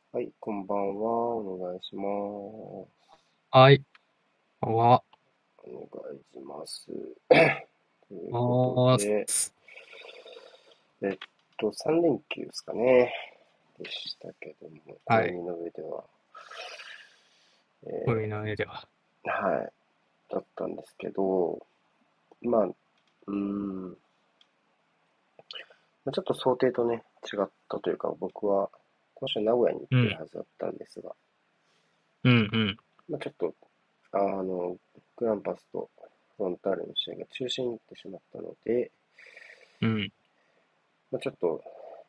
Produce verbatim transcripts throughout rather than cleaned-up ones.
はい、こんばんは。お願いします。 はい。は、 お願いします。ということあで、 ー、 えっと、さん連休ですかね。でしたけども、 はい。 暦の上では、え暦の上では。 ーはい、だったんですけど、まあ、うーん、まあちょっと想定とね、違ったというか、僕は、今週名古屋に来てるうん。 はずだったんですが、 うん、うん。 まあ、ちょっと、あの、グランパスとフロンターレの試合が中止になってしまったので、 うん。 まあ、ちょっと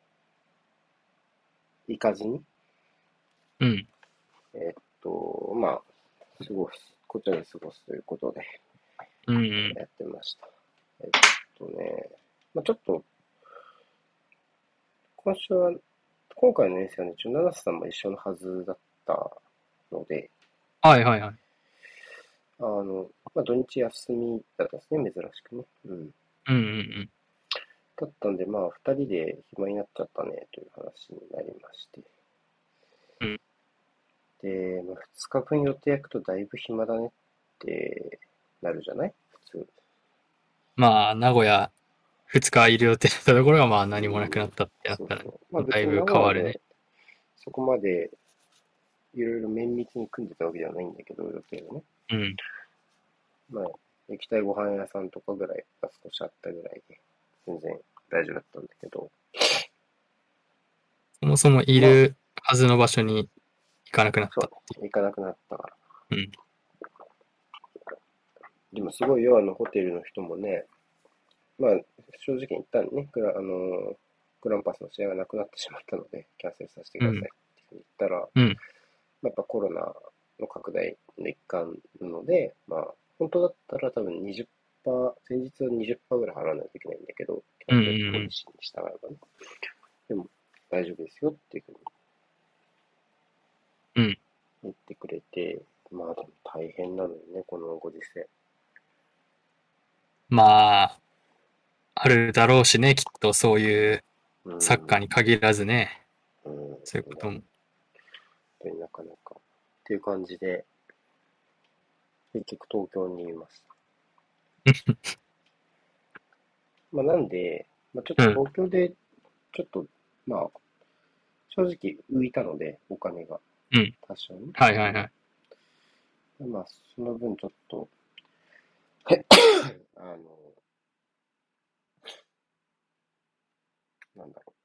行かずに、 うん。 えっと、まあ、過ごす、こちらで過ごすということで、 うん。 やってました。えっとね、まあ、ちょっと、今週は、今回の遠征はね、一応、七瀬さんも一緒のはずだったので、 はい、はい、はい。 あの、まあ、土日休みだったんですね、珍しくね。うん。 うん、うん、 だったんで、まあ、二人で暇になっちゃったね、という話になりまして。 うん。うん。 で、まあ、二日分予定焼くとだいぶ暇だねってなるじゃない普通。 まあ、名古屋ふつかいる予定だったところが、まあ、 う何もなくなん、 ったってなったら、 そうそう。まあ別に名だいぶ変わるね。 古屋でそこまでいろいろ綿密に組んでたわけではないんだけど、予定がね。 うん。 まあ、行きたいご飯屋さんとかぐらいが少しあったぐらいで、全然大丈夫だったんだけど、 そもそもいまあ、 るはずの場所に行かなくなっそたっていう、行かなくなったから。 う。うん。 でもすごいよ、あの、ホテルの人もね、まあ、正直に言ったらね、グラ、あの、グランパスの試合がなくなってしまったので、キャンセルさせてくうん。 ださいって言ったら、 うん。 やっぱコロナの拡大の一環なので、まあ、本当だったら多分にじゅっパーセント、前日はにじゅっパーセントぐらい払わないといけないんだけど、キャうん。 ンセルポうん。 リシーに従えばね。でも、大丈夫ですよっていうふうにうん。 言ってくれて、まあでも大変なのよね、このご時世。 まあ、あるだろうしね、きっとそういううサッカーん、 に限らずね、 うん、 そういうこいや、 とも。 本当になかなか。っていう感じで、結局東京にいました。まあなんで、まあちょっとうん。 東京で、ちょっと、まあ、正直浮いたので、お金が。 うん。 多少ね。 はい、はい、はい。 うん。まあ、その分ちょっと、あの、なんだろ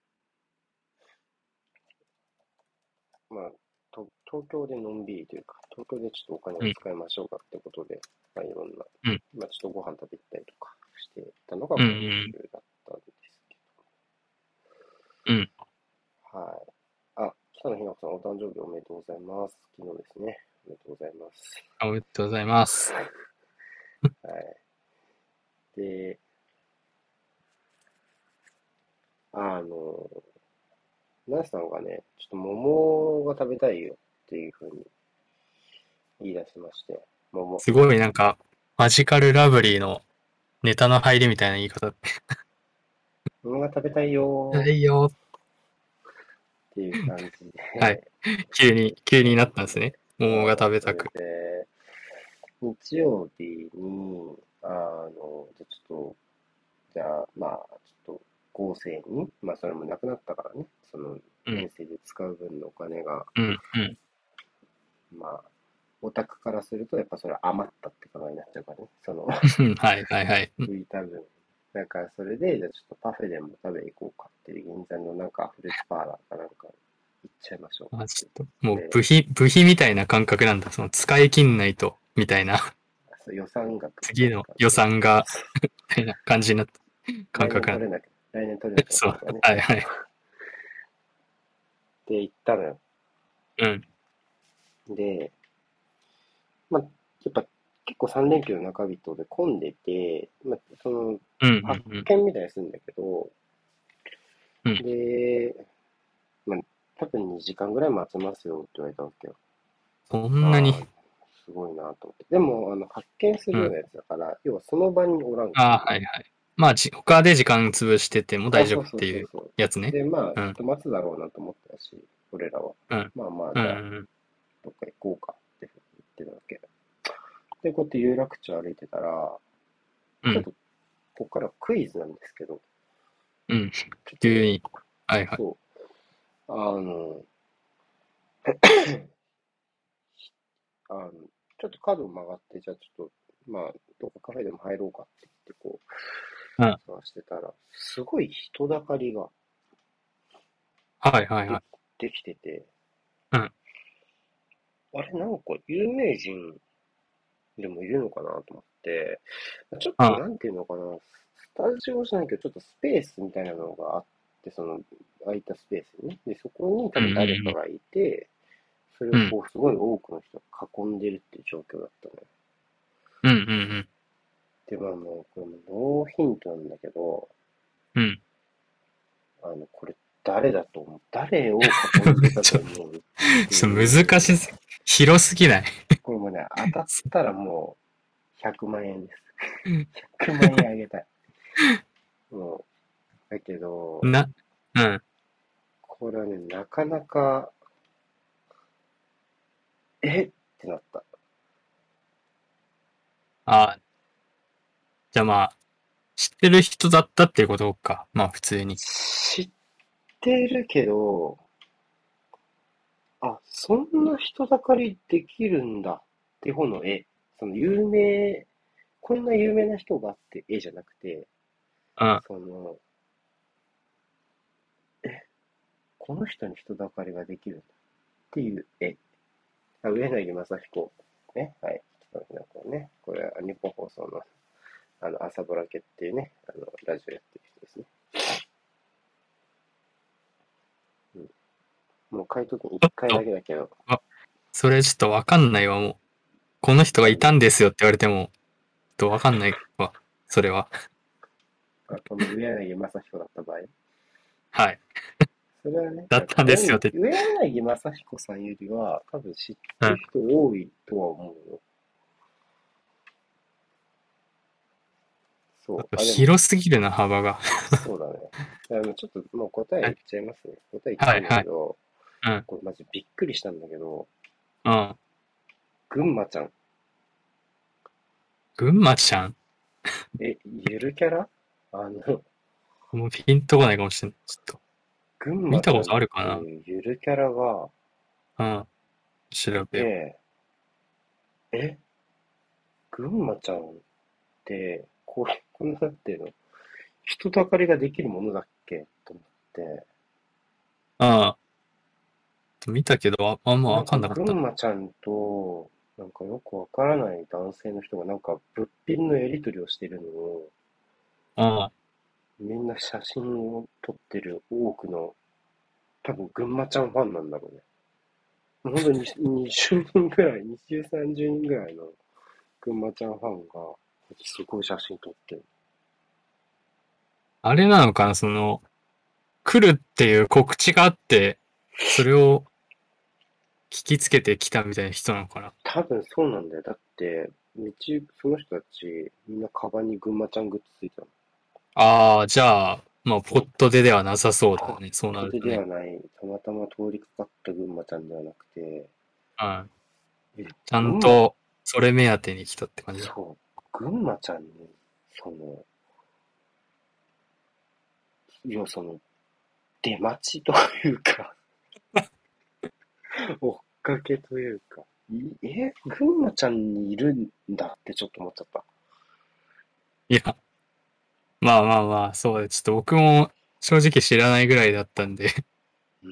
う。まあ、と東京でのんびりというか、東京でちょっとお金をうん。 使いましょうかってことで、まあ、いろんな、 うん。 まあ、ちょっとご飯食べたりとかしてたのがうん。う今ん。 週だったんですけうん。 ど。はい。あ、北野日向さん、お誕生日おめでとうございます。昨日ですね。おめでとうございます。 おめでとうございます。 はい。で、あの、ナスさんがね、ちょっと桃が食べたいよっていうふうに言い出しまして、桃。 すごいなんか、マジカルラブリーのネタの入りみたいな言い方。 桃が食べたいよはいよ。 ーっていう感じはい。 で急に、 言ったん急になったんですですね。 ね。桃がそう、それ食べたく。 で、日曜日に、あの、じゃあちょっと、じゃあ、まあ、ちょっと、合成に、まあ、それもなくなったからね、その、 うん。 遠征で使う分のお金が、 うん。うん。 まあ、オタクからすると、やっぱそれ余ったって考えになっちゃうからね、その、 はい、はい、はい。 浮いた分。だからそれで、じゃあちょっとパフェでも食べに行こうかっていう、銀座のなんかフルーツパーラーかなんか行っちゃいましょうあ、 ってちょっと、もう言って、 部費、部費みたいな感覚なんだ。その使い切んないと、みたいな。 そう予算額みたいな次の予感じで、 算が、みたいな感じになった感来年覚なんだ。 取れなきゃ、来年取れなきゃそう。 とかね、そうそう。 はい、はい。 で、行ったのよ。 うん。 で、まあ、やっぱ結構さん連休の中人で混んでて、まあ、その、 うん、 発うん、 見みたいにするんだけど、 うん。うん。 で、まあ、多分にじかんぐらい待ちますよって言われたわけよ。 そんなに。 ああ、すごいなと思って。でも、あの、発見すうん。 るようなやつだから、要はその場におらんってああ、 いうね。 はい、はい。まあ、じ、他で時間潰しててもあ、 大丈そうそう夫っていうそうそう。 やつね。 で、まあ、 うん。 きっと待つだろうなと思ったし。 俺らは。 うん。 まあまあ、 うん。 じゃあ、 うん。 どっか行こうかって言ってたわけ。で、こうやって有楽町歩いてたら、 うん。 ちょっと、ここからクイズなんですけど、 うん。 ちょっとね、 急に。はいはい。 そう、あの、あの、ちょっと角を曲がって、じゃあちょっと、まあ、どっかカフェでも入ろうかって言って、こうん。 う、探してたら、すごい人だかりがで、 はいはいはい。 できてて、 うん。 あれ、なんか有名人でもいるのかなと思って、ちょっとあ、 なんていうのかな、スタジオじゃないけど、ちょっとスペースみたいなのがあって、その空いたスペースにね。で、そこに多うんう分誰かんがいて、それうん。うん。 をこう、すごい多くの人が囲んでるっていう状況だったのよ。 うんうんで、まあもう、これもノーヒントなんだけど、 うん。うん。 あの、これ誰だと思う誰を囲んでたちょ、 と思うってちょ、 いう、 難しす、広すぎない？ これもね、当たったらもうひゃくまん円です。ひゃくまん円あげたい。もう、だけど、 な、うん。 これはね、なかなか、えってなった。 あ、じゃあまあ、知ってる人だったっていうことか。まあ普通に。 知ってるけど、あ、そんな人だかりできるんだって方の絵。その有名、こんな有名な人がって絵じゃなくて、 うん。 その、この人に人だかりができるんだっていう絵。あ、上柳正彦。ね。はい。ちょっとこれね。これは日本放送の、あの、朝ぼらけっていうね、あの、ラジオやってる人ですね。うん。もう回答権1 ちょっ回だと、 けだけど、 あ、それちょっとわかんないわ、もう。この人がいなんで、 たんですよって言われても、ちょっとわかんないわ。それは。 あ、この上柳正彦だった場合。 はい。 それはね、 だったんですよって。 上柳正彦さんよりは、多分知ってるうん。 人多いとは思うよ。そう。あ、でも、 広すぎるな、幅が。 そうだね。あのちょっともう答えはい。 言っちゃいますね。答え言っちゃうんだはいはい。 けど、 うん。 これマジびっくりしたんだけど、 うん。 群馬ちゃん。 群馬ちゃん。 え、ゆるキャラあの、 もうピンとこないかもしれない。ちょっと。 群馬ちゃんっ見たことあるかな？ ていうゆるキャラがうん。調いべよて、え、群馬ちゃんって、こう、こんな、なんていうの、人だかりができるものだっけと思って、 う。ああ。見たけど、あ、あんまわなんかかんなかった。 群馬ちゃんと、なんかよくわからない男性の人がなんか物品のやり取りをしてるのを、 うん。 みんな写真を撮ってる多くの、多分群馬ちゃんファンなんだろうね。本当ににじゅうにんぐらい、にじゅう、さんじゅうにんぐらいの群馬ちゃんファンが、すごい写真撮ってる。 あれなのかな、その、来るっていう告知があって、それを聞きつけてきたみたいな人なのかな。 多分そうなんだよ。だって、道行くその人たち、みんなカバンに群馬ちゃんグッズついてたの。 ああ、じゃあ、まあ、ポそう。 ットでではなさそうポッだね。そうなトでるとね。 ではない、たまたま通りかかった群馬ちゃんではなくて、 うん。 え、 ちゃん群馬、 と、それ目当てに来たって感じだ。 そう、群馬ちゃんに、その、要はその、出待ちというか、追っかけというか、いえ、群馬ちゃんにいるんだってちょっと思っちゃった。 いや、まあまあまあ、そうで、ちょっと僕も正直知らないぐらいだったんで、 うん。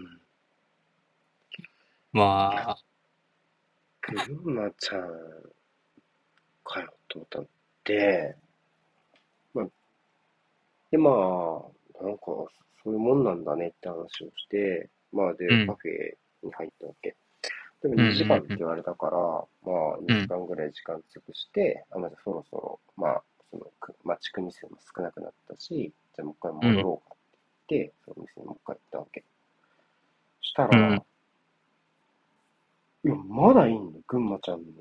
いや、 まあ、 群馬ちゃんかよと思ったんで、まあ、で、まあ、なんか、そういうもんなんだねって話をして、まあ、で、カうん、 フェに入ったわけ。でもうん、 にじかんってうん、 言われたから、まあ2 うん、 時間ぐらい時間潰して、あ、まずそろそろ、まあ、その、く待ち組数も少なくなったし、じゃあもう一回うん、 戻ろうかって言って、その店にもう一回行ったわけ。したら、 うん。 いや、まだいいんだよ、群馬ちゃんの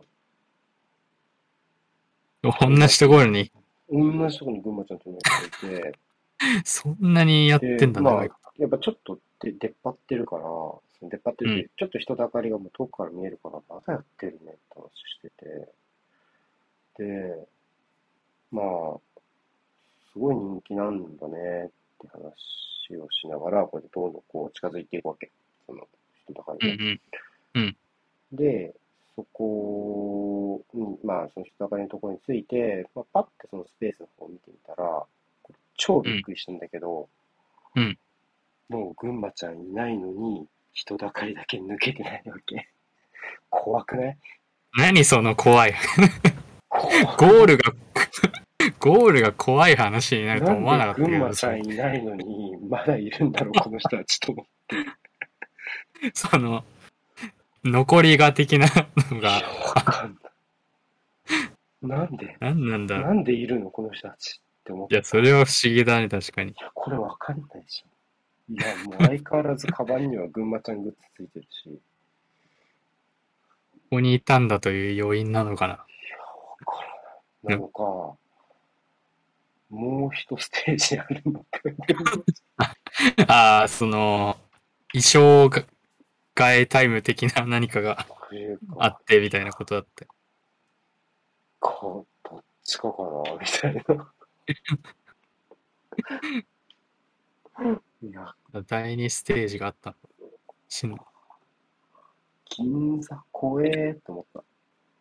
同じと友達が。 ころに、 同じとこに群馬ちゃんの友達がいて、 そんなにやってで、 んだ、 まあ、 長いこやっぱちょっとで出っ張ってるから、そ出っ張ってうん。 て、ちょっと人だかりがもう遠くから見えるから、まだやってるねって話してて、で、まあ、すごい人気なんだねって話をしながら、これでどんどんこう近づいていくわけ。その人だかりね。 うん。うん。 で、そこに、まあ、その人だかりのところについて、まあ、パッてそのスペースの方を見てみたら、超うん。 びっくりしたんだけど、 うん。 もう群馬ちゃんいないのに、人だかりだけ抜けてないわけ。怖くない？ 何その怖い。 怖くない？ ゴールが、ゴールが怖い話になるとなん思わなかったで群けど、その、 馬ちゃんいないのに、まだいるんだろう、この人たちと思って。 その、残りが的なのが、 いや、わかんない。なんで、 何なんだろう。 なんでいるの、この人たちって思っいや、そた。 れは不思議だね、確かに。こいや、これわかんないじゃん。いや、もう相変わらずカバンには群馬ちゃんグッズついてるし。いこにいたんだという要因なのかな。 や、わからない。なうん。 のか、もう一ステージあるのか、群馬ちああ、その、衣装が替えタイム的な何かがゃんというか、 あって、みたいなことだって。 こう、どっちかかな、みたいな。いや、 第二ステージがあったのしん銀座怖えと思った。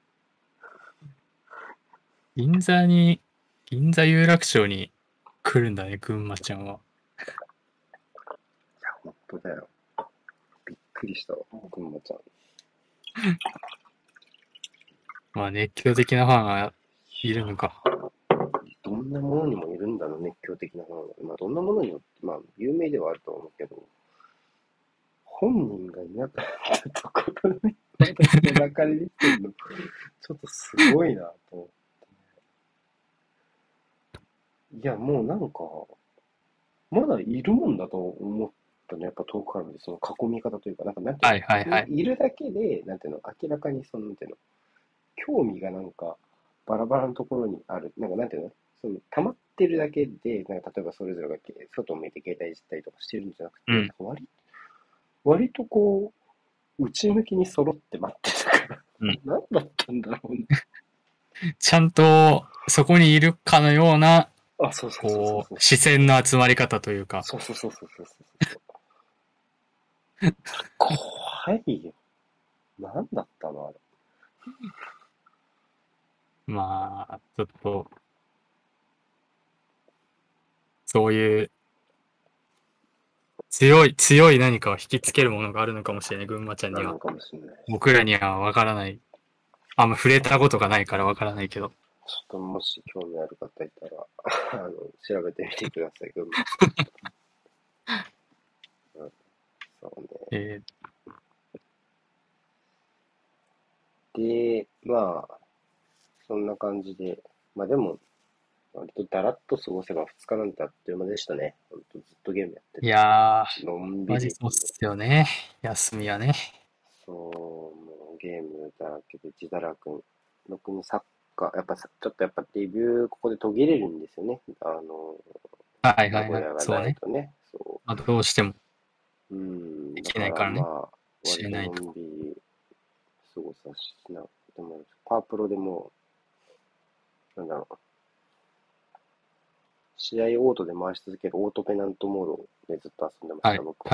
銀座に、銀座有楽町に来るんだね、群馬ちゃんは。 いや、本当だよ。びっくりしたわ、群馬ちゃん。 まあ、熱狂的なファンがいるのか。 どんなものにもいるんだろう、熱狂的なものが。まあ、どんなものにも、まあ、有名ではあると思うけど、本人がいなかったところに、まだ人だかりできてるの、ちょっとすごいなと思って。いや、もうなんか、まだいるもんだと思ったね。やっぱ遠くから見て、その囲み方というか、なんか、なんていうはいはいの、い、 はい。 いるだけで、なんていうの、明らかにその、なんていうの、興味がなんか、バラバラのところにある。なんか、なんていうの、その、溜まってるだけで、なんか、例えばそれぞれがけ外を向いて携帯いじったりとかしてるんじゃなくて、なんうん。 か割、割とこう、内向きに揃って待ってたから、 うん。 何だったんだろうね。 ちゃんと、そこにいるかのような、 あ、そうそうそうそうこう、 そう視線の集まり方というか。 そうそうそうそうそうそうそう。怖いよ。何だったのあれ。 まあ、ちょっと、そういう強い、強い何かを引きつけるものがあるのかもしれない、群馬ちゃんには。 なのかもしれないですね。 僕らにはわからない。あんま触れたことがないからわからないけど。 ちょっともし興味ある方いたら、あの、調べてみてください、群馬ちゃん。うん、そうね。 えで、まあ、そんな感じで、まあでも、割とだらっと過ごせばふつかなんてあっという間でしたね。ほんとずっとゲームやってー、いて。 やー、 のんびマジり、 そうっすよね。休みはね。 そう、もうゲームだらけで自堕落。特にサッカー、やっぱさちょっとやっぱデビューここで途切れるんですよね。あの、名はいはいはい。 古屋がそうね。 ないとね。そまあ、どうしてもう。うん、 でだからきないからね。 まあ、割との知れないと。 んびり過ごさしな。でも、パワープロでも、なんだろう、試合オートで回し続けるオートペナントモードでずっと遊んでました、 はい。 僕は。 はい。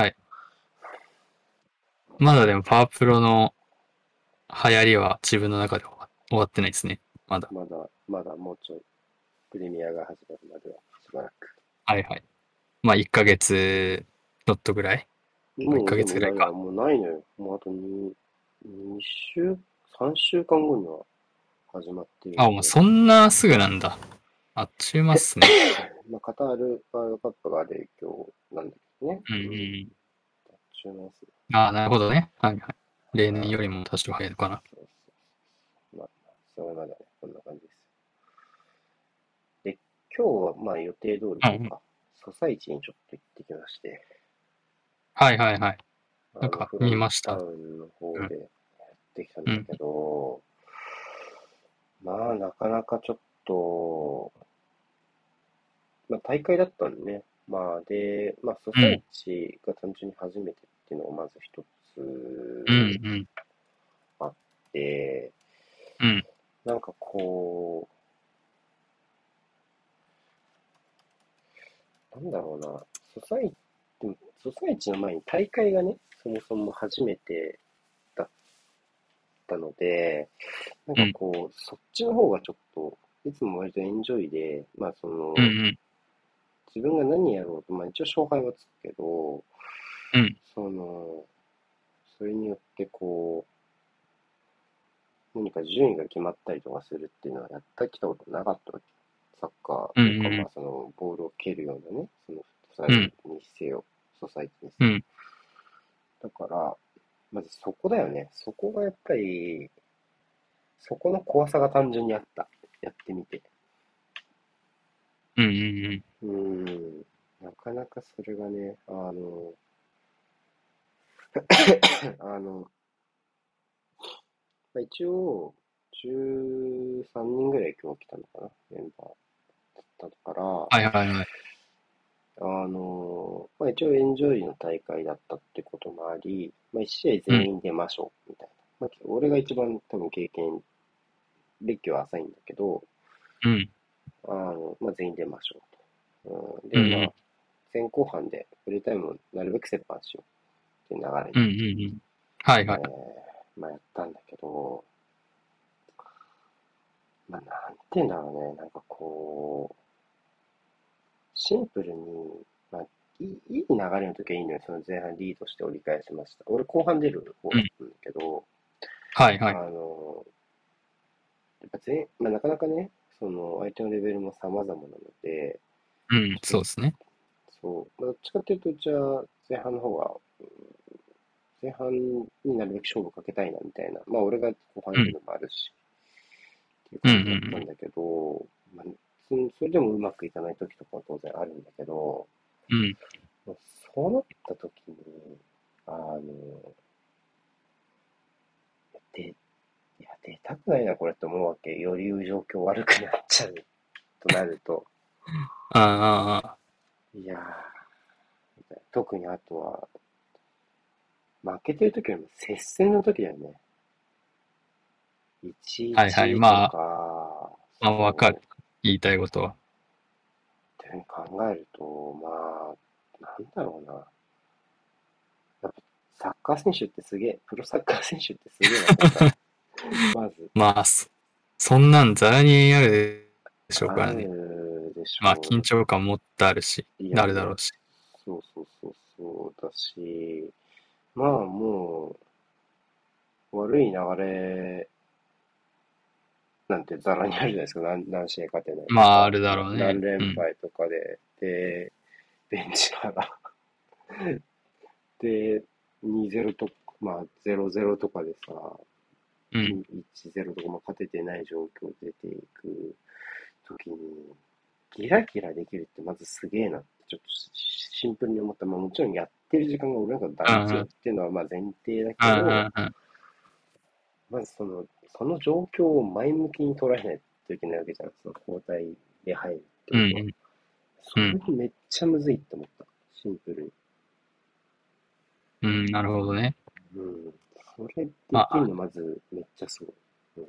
まだでもパワープロの流行りは自分の中で終わ終わってないですね。まだ。 まだ、まだもうちょい、プレミアが始まるまではしばらく。 はいはい。まあいっかげつちょっとぐらい。もう1 もう、でヶ月も、いやいや、 ぐらいか。 もうないのよ。もうあとに、に週、さんしゅうかんごには始まっているあ、 ので、 もうそんなすぐなんだ。あっちゅう間っすね。 まあ、カタールワールドカップがある影響なんだけどね。 うんううん。 ん。 週末ですね。 ああ、なるほどね。はいはい。例年よりも多少早いのかな。 そうそう。まあ、それまではね、こんな感じです。で、今日はまあ予定通りうんうん。 というか、ソサイチにちょっと行ってきまして、 はいはいはい。 あの、 なんかフロム見ました。 タウンの方うん。 でやってきたんうん。 だけど、まあ、なかなかちょっと、まあ、大会だったんでね。まあ、で、まあ、ソサイうん。 チが単純に初めてっていうのがまず一つうん、うん、 あって、 うん、 なんかこう、なんだろうな、ソサイでもソサイチの前に大会がね、そもそも初めてだったので、なんうん、 かこう、そっちの方がちょっと、いつも割とエンジョイで、まあそうん、うの、 ん、 自分が何やろうと、まあ一応勝敗はつくけど、 うん、 その、それによってこう、何か順位が決まったりとかするっていうのはやったきたことなかったわけ。サッカーうん、 とか、まあうん、 その、ボールを蹴るようなね、そのフットサルうん、 にせよ、ソサイティにせよ。 うん、 だから、まずそこだよね。そこがやっぱり、そこの怖さが単純にあった。やってみて。 うん、うん、 うーん。なかなかそれがね、あの、あの、まあ一応、じゅうさんにんぐらい今日来たのかな、メンバーだったから、 はいはいはい。 あの、まあ一応エンジョイの大会だったってこともあり、まあいち試合うん、 全員出ましょう、みたいな。まあ俺が一番多分経験、歴は浅いんだけど、 うん、 あの、まあ全員出ましょうと。うん、 うん、 で、まあ、 うん、 前後半でフルタイムをなるべく折半しようっていう流れうん、 で、 うん、うん。はいえはい。 ー、まあやったんだけど、まあなんて言うんだろうね、なんかこう、シンプルに、まあ、いい、いい流れの時はいいのよ。その前半リードして折り返しました。俺後半出る方うん、 だったんだけど、あはいはい。 の、やっぱ前、まあ、なかなかね、その相手のレベルも様々なので、 うん、 ちょっとそうですね。 そう、まあどっちかっていうと、じゃあ前半の方が、前半になるべく勝負かけたいなみたいな、まあ俺が後半いるうん、 のもあるし、っていううん、う感じだったんん、 だけど、まあ、そそれでもうまくいかない時とかは当然あるんだけど、 うん、 そうなった時に、あの、で、いや、出たくないな、これって思うわけ。より状況悪くなっちゃうとなると。 ああ、ああ、 いやー、特にあとは、負けてる時よりも接戦の時だよね。 はいはい。 いちたいいちとまあ、 か、 まあ、わかる。 そう、 言いたいことは。 っていうふうに考えると、まあ、なんだろうな。やっぱサッカー選手ってすげえ、プロサッカー選手ってすげえなと思ったね。まず、 まあ、そそんなんざらにあるでしょうあからね。 るでしまあ、緊ょ張感もっとあるし、 う。いや、 なるだもう、 ろうし。 そうそうそうそうだし、まあもう、悪い流れなんてざらにあるじゃないですか。何、何試合勝てないまあ、あとか、 るだな、 ろうね。 何連うん。 敗とかで、で、ベンチからで、にゼロと、まあ、ゼロゼロとかでさ、 うん。 いちゼロとかも勝ててない状況で出ていくときに、ギラギラできるってまずすげえなって、ちょっとシンプルに思った。まあもちろんやってる時間が俺なんかうん、 断然っうん、 ていうのはまあ前提だうん、 けど、 うん、 まずその、その状況を前向きに捉えないといけないわけじゃん。その交代で入るってうん、 ことは。そうん、 れもめっちゃむずいって思った。シンプルに。 うん、なるほどね。 うん。それでまあ、 きるのまずめっちゃすごい。うん。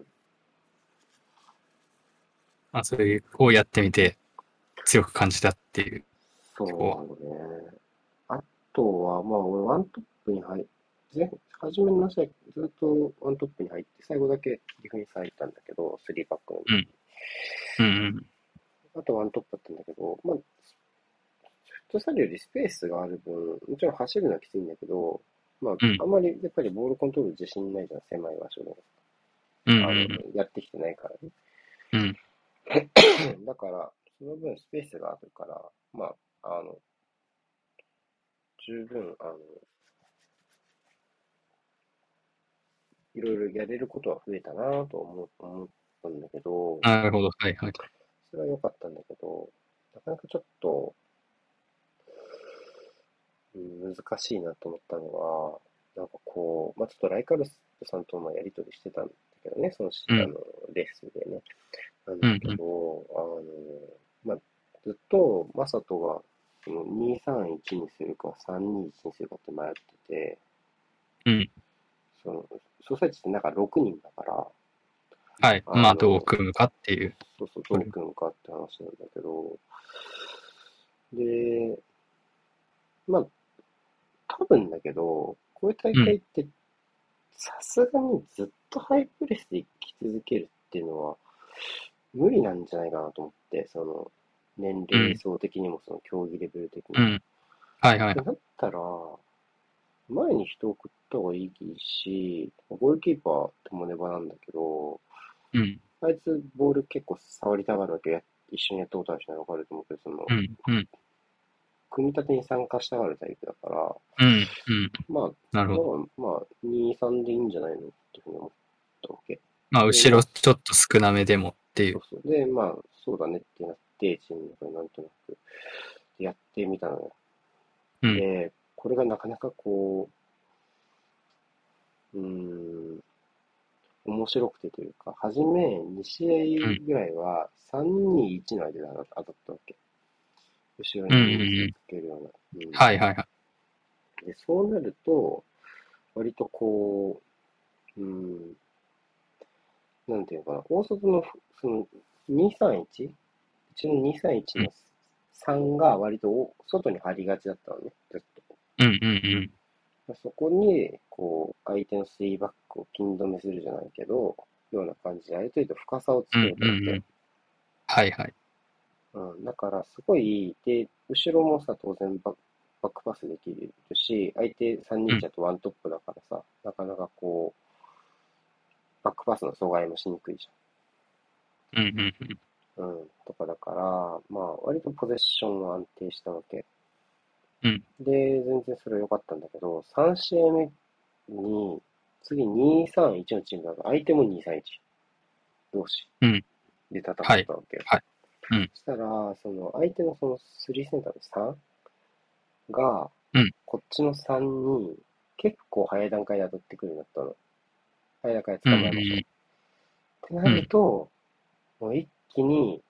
まあ、それをやってみて強く感じたっていう、今日は。 そうね。あとは、まあ俺ワントップに入っ前、初めの試合ずっとワントップに入って、最後だけディフェンス入ったんだけど、スリーバックの時。 うん、うん、 あとワントップだったんだけど、まあ、フットサルよりスペースがある分、もちろん走るのはきついんだけど、まうん、 あ、あんまりやっぱりボールコントロール自信ないじゃん、狭い場所で。 うん、うあの、 ん、 やってきてないからね。 うん、 だから、その分スペースがあるから、まあ、あの、十分、あの、いろいろやれることは増えたなぁと思う思ったんだけど、 なるほど。はいはい。 それは良かったんだけど、なかなかちょっと、うん、難しいなと思ったのは、なんかこう、まあ、ちょっとライカルスさんとのやりとりしてたんだけどね、そのし、 うん、 あの、レースでね。なんうん、 だけど、あの、まあ、ずっと、マサトが、そのにさんいちにするかさんにいちにするかって迷ってて、 うん。 その、ソサイチってなんかろくにんだから、 はい。まあ、どうあの、 組むかっていう。 そうそう、どこれ。 う組むかって話なんだけど、で、まあ、多分だけど、こういう大うん。 会ってさすがにずっとハイプレスで生き続けるっていうのは無理なんじゃないかなと思って、その、年うん。 齢層的にも、その競技レベル的にも。 うん。はいはいはい。 ってなったら、前に人を送った方がいいし、ゴールキーパーともネバなんだけど、 うん。 あいつボール結構触りたがるわけや、一緒にやったことある人はわかると思うけど、その、 うん。うん。 組み立てに参加したがるタイプだから、 うん。うん。 まあ、 なるほど。 まあ、まあ、に、さんでいいんじゃないのっていうふうに思ったわけ。 まあ、 で、まあ、 後ろちょっと少なめでもっていう。 そうそう。で、まあ、そうだねってなって、チームの中でなんとなくやってみたのよ。 うん。 で、これがなかなかこう、うーん、面白くてというか、初めに試うん。 合ぐらいはさんにいちの間で当たったわけ。後ろうん。うにん。 人数うん。 つけるような。うん。 はいはいはい。 で、そうなると、割とこう、うん、なんていうのかな、大外の、その、にさんいち? うちのにさんいちうん。 のさんが割と外に張りがちだったのね、ずっうん。うん。 と。そこに、こう、相手のスリーバックをピン止めするじゃないけど、ような感じで、ある程度深さをうん。 作れたわけ。 うん。はいはい。 うん、だから、すごい、で、後ろもさ、当然バックバックパスできるし、相手さんにんうん。 いちだとワントップだからさ、なかなかこう、バックパスの阻害もしにくいじうん。うん。うん。 ゃん。うん、とかだから、まあ、割とポゼッションは安定したわけ。 うん。 で、全然それは良かったんだけど、さん試合目に、次にさんいちのチームだと、相手もにさんいち同士うん。 で戦ったはい。 わけよ。 はい。うん。 そしたら、その相手のそのスリーセンターのさんが、 うん。 こっちのさんに結構早い段階で当たってくるようになったの。早い段階でうん。 捕まえましょう。 うん。 ってなうん。 ると、もう一気に、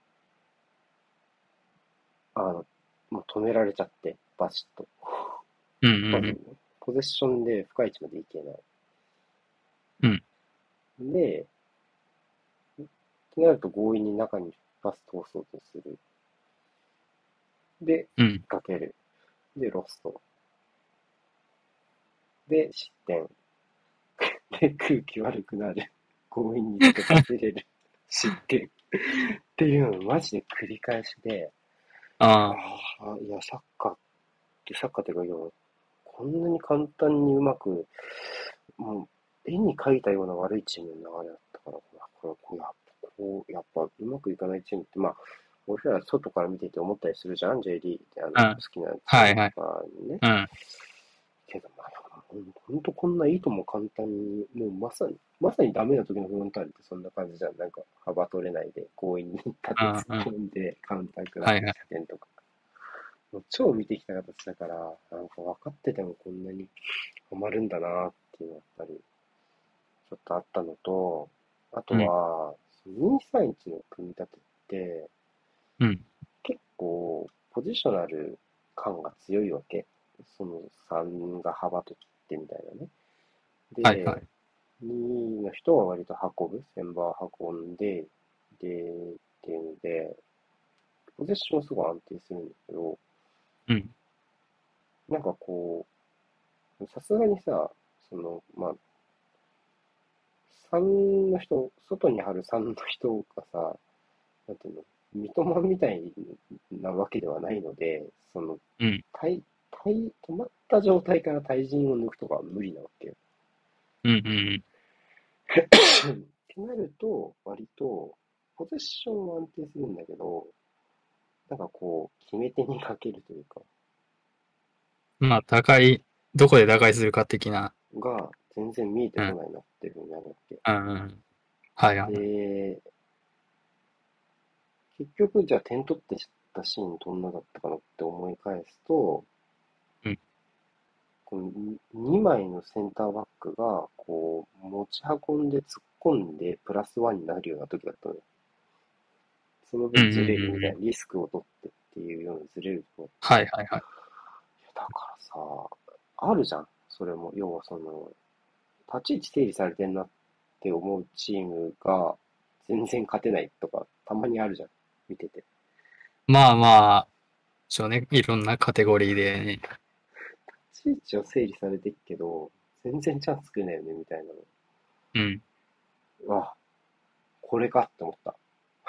あの、もう止められちゃって、バシッと。 うん。 まず、 うん。 ポゼッションで深い位置までいけない。 うん。 で、ってなると強引に中にパス通そうとする。で、引っうん。 掛ける。で、ロスト。で、失点。で、空気悪くなる。強引につけさせれる。失点。っていうのをマジで繰り返しで、あああ。 あ、いや、サッカーって、サッカーっていうか、いや、こんなに簡単にうまく、もう、絵に描いたような悪いチームの流れだったから、これ、これ、やっぱ、こう、やっぱ、うまくいかないチームって、まあ、俺ら外から見てて思ったりするじゃん、J リーグって、あの、好うん。 きなチームはいはい。 とかにね。 うん。 けど、まあ、ほんほんとこんないいとも簡単に、もうまさに、まさにダメな時のフロンターレってそんな感じじゃん。なんか、幅取れないで、強引に立て突っうん。うん。 込んで、カウンター食らってはいはい。 失点とか。もう超見てきた形だから、なんか分かっててもこんなにハマるんだなっていうのはやっぱりちょっとあったのと、あとうん。 は、にさんいちの組み立てって、 うん。 結構ポジショナル感が強いわけ。そのさんが幅取ってみたいなね。で、 はいはい。 にの人は割と運ぶ、センバー運んで、で、っていうので、ポゼッションすごい安定するんだけど、 うん。 なんかこう、さすがにさ、その、まあ、さんの人、外に張るさんの人がさ、なんていうの、三笘みたいなわけではないので、その、 うん。 対、対、止まった状態から対人を抜くとかは無理なわけよ。 うん。うん。 ってなると、割と、ポゼッションは安定するんだけど、なんかこう、決め手にかけるというか、 まあ、高い、どこで打開するか的な。 が全然見えてうん。 こないなっていうふうになるわけ。 うん。うん。はいはいはい。 で、結局、じゃあ点取ってたシーンどんなだったかなって思い返すと、 うん。 このにまいのセンターバックが、こう、持ち運んで突っ込んで、プラスワンになるような時だったのよ。そのうん。 分ずれるみたいな、 うん。 リスクを取ってっていうようなずれるとこだったの。いはいはいはい。 や、だからさ、あるじゃん。 それも、要はその、立ち位置整理されてんなって思うチームが全然勝てないとか、たまにあるじゃん。見てて。 まあまあ、一応ね、いろんなカテゴリーでね。 立ち位置は整理されてるけど、全然チャンス作れないよね、みたいなの。 うん。 うわ、これかって思った。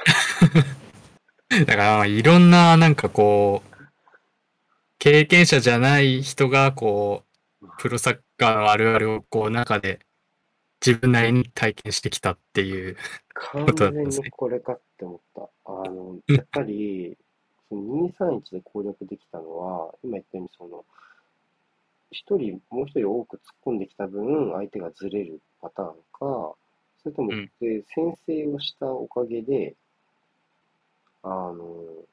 だからまあ、いろんな、なんかこう、経験者じゃない人が、こう、プロサッカーのあるあるを、こう、中で自分なりに体験してきたっていうことだ完全ったんですね。 にこれかって思った。あの、 うん、 やっぱり、そのにさんいちで攻略できたのは、今言ったようにその、一人、もう一人多く突っ込んできた分、相手がずれるパターンか、それとも、 うん、 で、先制をしたおかげで、あの、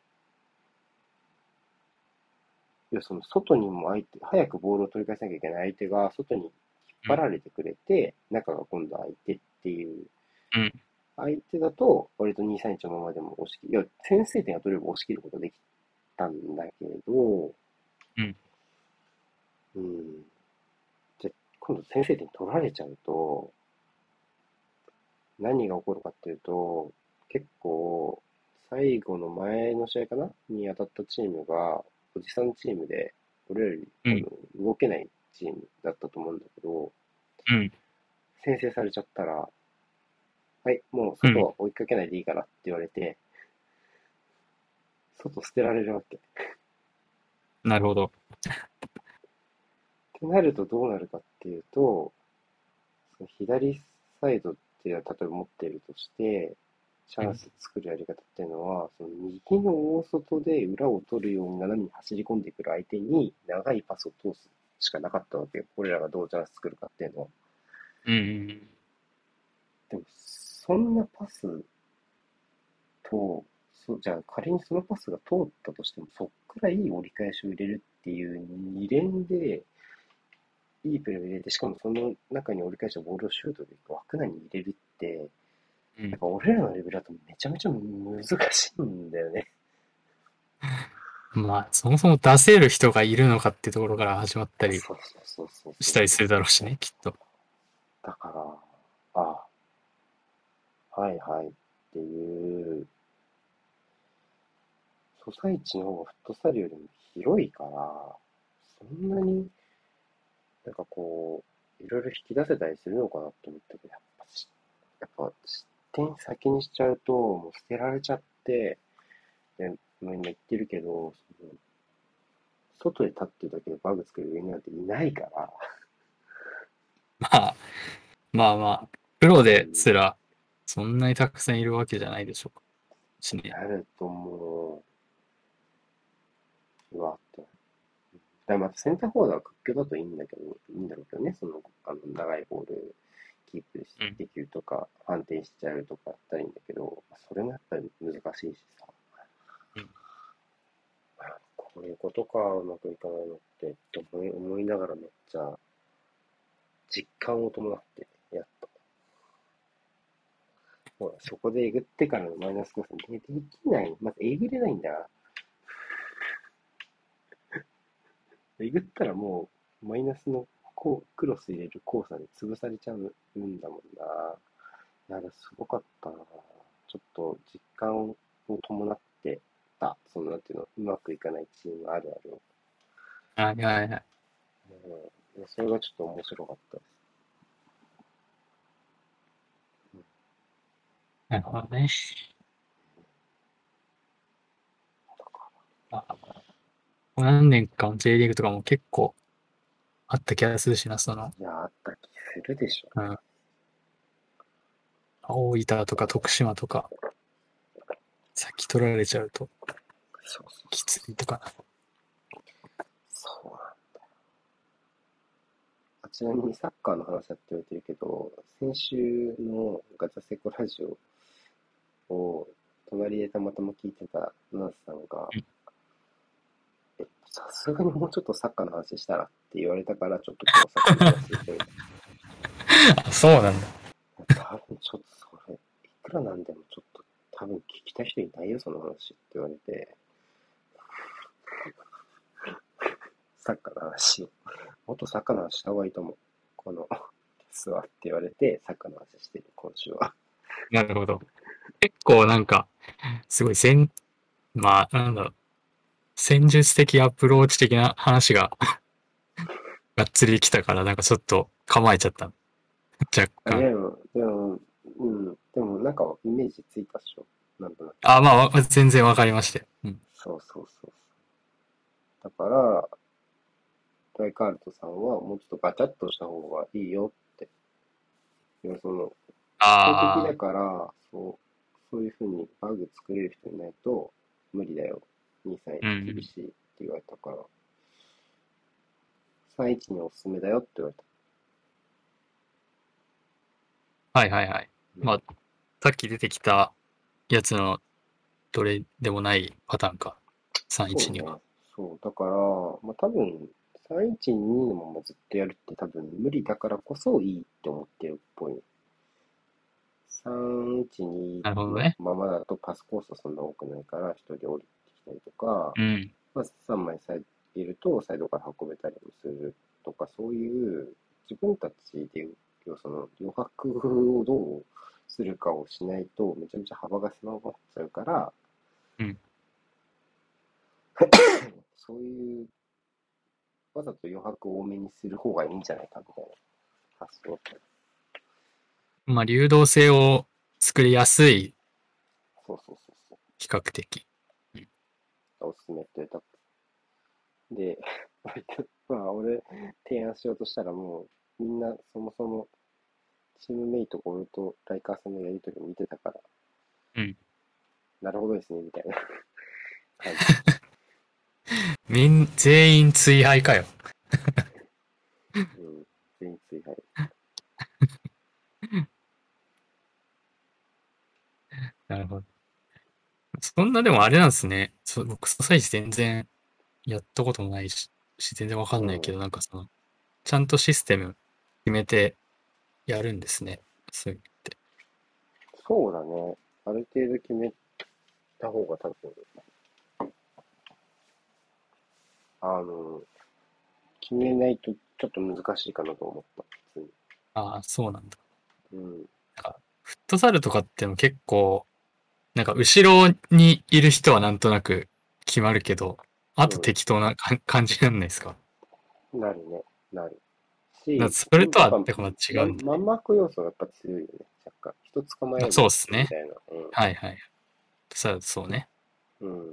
要はその外にも相手、早くボールを取り返さなきゃいけない相手が外に引っ張うん、 られてくれて、中が今度相手っていう、 うん、 相手だと、割とにさんいちのままでも押し切る、いや、先制点が取れば押し切ることができたんだけど、 うん。 うん、じゃ、今度先制点取られちゃうと、何が起こるかっていうと、結構、最後の前の試合かなに当たったチームが、おじさんチームで、俺より多分動けないチームだったと思うんだけど、 うん、 先制されちゃったら、はい、もううん。 外は追いかけないでいいからって言われて、外捨てられるわけ。っなるほど。 てなるとどうなるかっていうと、その左サイドっていうのは例えば持っているとして、チうん。 ャンス作るやり方っていうのは、その右の大外で裏を取るように斜めに走り込んでくる相手に長いパスを通すしかなかったわけよ。俺らがどうチャンス作るかっていうのは。 うん。 でも、そんなパスと、そじゃあ仮にそのパスが通ったとしても、そっからいい折り返しを入れるっていうに連で、いいプレーを入れて、しかもその中に折り返したボールをシュートで枠内に入れるって、 うん。 やっぱ俺らのレベルだとめちゃめちゃ難しいんだよね。 まあ、そもそも出せる人がいるのかっていうところから始まったりそうそうそうそうそうそうしたりするだろうしそう。 ね、きっと。 だから、あ、はいはいっていう、ソサイチの方がフットサルよりも広いから、そんなになんかこう、いろいろ引き出せたりするのかなって思ったけど、やっぱし、やっぱ失点先にしちゃうと、もう捨てられちゃって、で、まあ今言ってるけど、その外で立ってるだけでバグ作る上になんていないから、 まあ、まあまあ、プロうん、 ですら、そんなにたくさんいるわけじゃないでしょうか。しね。 なるともう、うわって。だからまたセンターフォワードは屈強だといいんだけど、いいんだろうけどね、その、あの、長いボールキープうん。 できるとか、安定しちゃうとかだったらいいんだけど、それもやっぱり難しいしさ、 うん。 こういうことか、うまくいかないのって、って思い、思いながらめっちゃ実感を伴ってやった。ほら、そこでえぐってからのマイナスコースでできない。まずえぐれないんだ。えぐったらもう、マイナスのこうクロス入れる交差で潰されちゃうんだもんな。いや、すごかったな。ちょっと実感を伴ってた。その、なんていうの、うまくいかないチームあるあるを。 はいはいはい。 うん、それがちょっと面白かったです。 なるほどね。まあ、ここ何年かの J リーグとかも結構あった気がするしな、その、 いや、あった気するでしょ。 うん。大分とか徳島とか、先取られちゃうとそうそうきそうそう。 ついとかな。 そうなんあ、ちなみにサッカーの話だって言われてるけど、先週のガチャセコラジオを隣でたまたま聞いてたナースさんが、え、さすがにもうちょっとサッカーの話したらって言われたから、ちょっと今日はサッカーの話してみた。 あ、そうなんだ。 多分ちょっとそれ、いくらなんでもちょっと多分聞きたい人いないよ、その話って言われて、 サッカーの話を。もっとサッカーの話した方がいいと思う。この、スワって言われて、サッカーの話してる、今週は。 なるほど。結構なんか、すごい戦、まあ、なんだろう、戦術的アプローチ的な話ががっつり来たから、なんかちょっと構えちゃった。若あ、 干。 でも、でも、うん、でもなんかイメージついたっしょ。なんとなく。 あ、まあ、わ全然わかりましたよ。うん。 そうそうそう。だから、トイカールトさんはもうちょっとガチャッとした方がいいよって。いや、その、思考的だあから、そう、そういうふうにバグ作れる人いないと無理だよ。にさいあ、うん、うん。 厳しいって言われたから、さんじゅういちにおすすめだよって言われた。 はいはいはい。 うん。 まあ、さっき出てきたやつのどれでもないパターンか。 そうさんじゅういちには。 ね。そう。だから、まあ多分、さんじゅういちにのままずっとやるって多分無理だからこそいいって思ってるっぽい。さんいちにのなるほどね。 ままだとパスコーストそんな多くないから一人降りてきたりとか、 うん。 まあ、さんまいサイいるとサイドから運べたりもするとか、そういう自分たちで要その余白をどうするかをしないとめちゃめちゃ幅が狭まっちゃうから、 うん。 そういうわざと余白を多めにする方がいいんじゃないかみたいな発想だった。 まあ、流動性を作りやすい、 そうそうそうそう。 比較的。うん。 おすすめって言った。で、割とまあ俺提案しようとしたらもうみんなそもそもチームメイトが俺とライカーさんのやりとりを見てたから、 うん。 なるほどですね、みたいな感じ。 みん、全員追敗かよ。 うん。全員追敗。 なるほど。そんなでもあれなんですね。そう、僕、ソサイジ全然やったこともないし、し全然わかうん。 んないけど、なんかその、ちゃんとシステム決めてやるんですね。そういうのって。 そうだね。ある程度決めた方が多分、あの、決めないとちょっと難しいかなと思った。普通に。 ああ、そうなんだ。 うん。 なんか、フットサルとかっても結構、なんか後ろにいる人はなんとなく決まるけど、あとう適当なか感じなんないですか？ ん。なるね。なる。 なんかし、 それとやっぱ、 はやっぱ違ま、 うんだね。 まんまく要素がやっぱ強いよね。若干。人捕まあ、 えるそうっすね。 みたいな。 はいはい。さそうね。 うん。うん。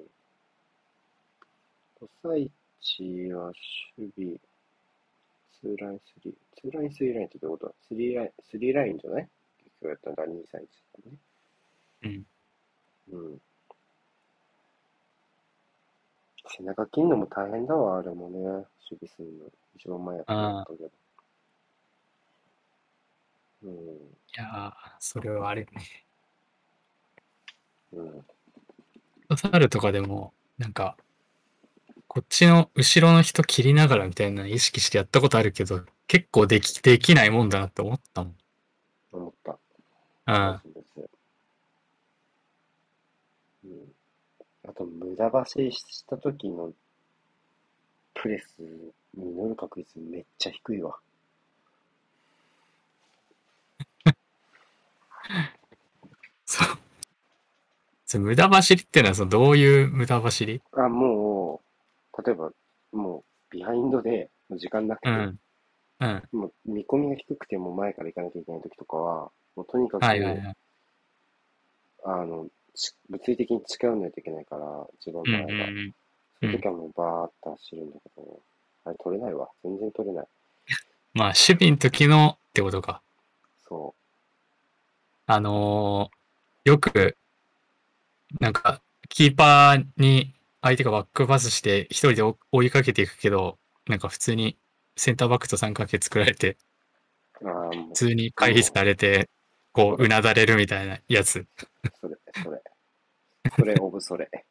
ドサイチは守備、ツーラインスリー。ツーラインスリーラインってどういうことだ？スリーライン、スリーラインじゃない？結局やったんだ、にさんいちだね。 うん。 うん。背中切るのも大変だわ、あれもね。守備するの。一番前やってやっああ、 たけど。うん。 いやー、それはあれね。 うん。 フットサルとかでも、なんか、こっちの後ろの人切りながらみたいな意識してやったことあるけど、結構でき、できないもんだなって思ったもん。 思った。 うん。 マジですうん。あと、無駄走りした時のプレスに乗る確率めっちゃ低いわ。 そう。それ無駄走りっていうのは、そのどういう無駄走り？ あ、もう、例えば、もう、ビハインドで時間なくて、 うん。うん。 もう見込みが低くても前から行かなきゃいけない時とかは、もうとにかく、 はいはいはい。 あの、ち物理的に近寄らないといけないから、一番うん前が。 うんうん。うん。 そういう時はもうバーっと走るんだけど、あれ取れないわ。全然取れない。 まあ、守備の時のってことか。 そあのーよく、なんか、キーパーに相手がバックパスして一人で追追いかけていくけど、なんか普通にセンターバックと三角形作られて、 う。ああ、も普通にう、 回避もされて、 う、 こう、うそれ、 なだれるみたいなやつ。 それ、それ、それ、オブそれ。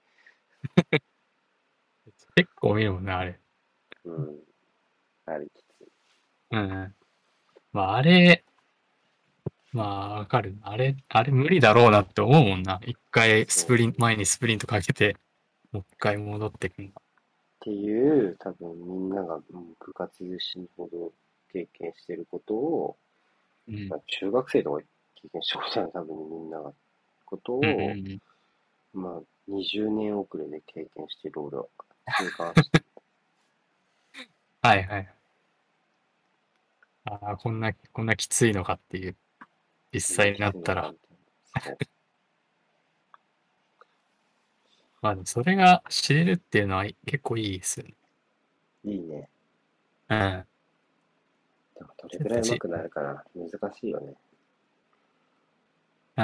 結構見るもんね、あれ。 うん。あれきつい。 うんうん。まあ、あれ、まあ、わかる。あれ、あれ無理だろうなって思うもんな。一回スそう。 プリント、前にスプリントかけて、もう一回戻ってくるの。 ていう、多分みんなが、うん、部活で死ぬほど経験してることを、 うん。 まあ、中学生とか経験してることは多分みんなが、ことうんうを、 んうん。 まあ、にじゅうねん遅れで経験してる俺は、痛感してる。 はいはい。ああ、こんな、こんなきついのかっていう、実こんな際にきついのなったら。 かみたいな。そまあでもそれが知れるっていうのは結構いいですよね。 う。いいね。 うん。 でも、どれそうやってじ、 ぐらい上手くなるかな。難しいよね。 うん。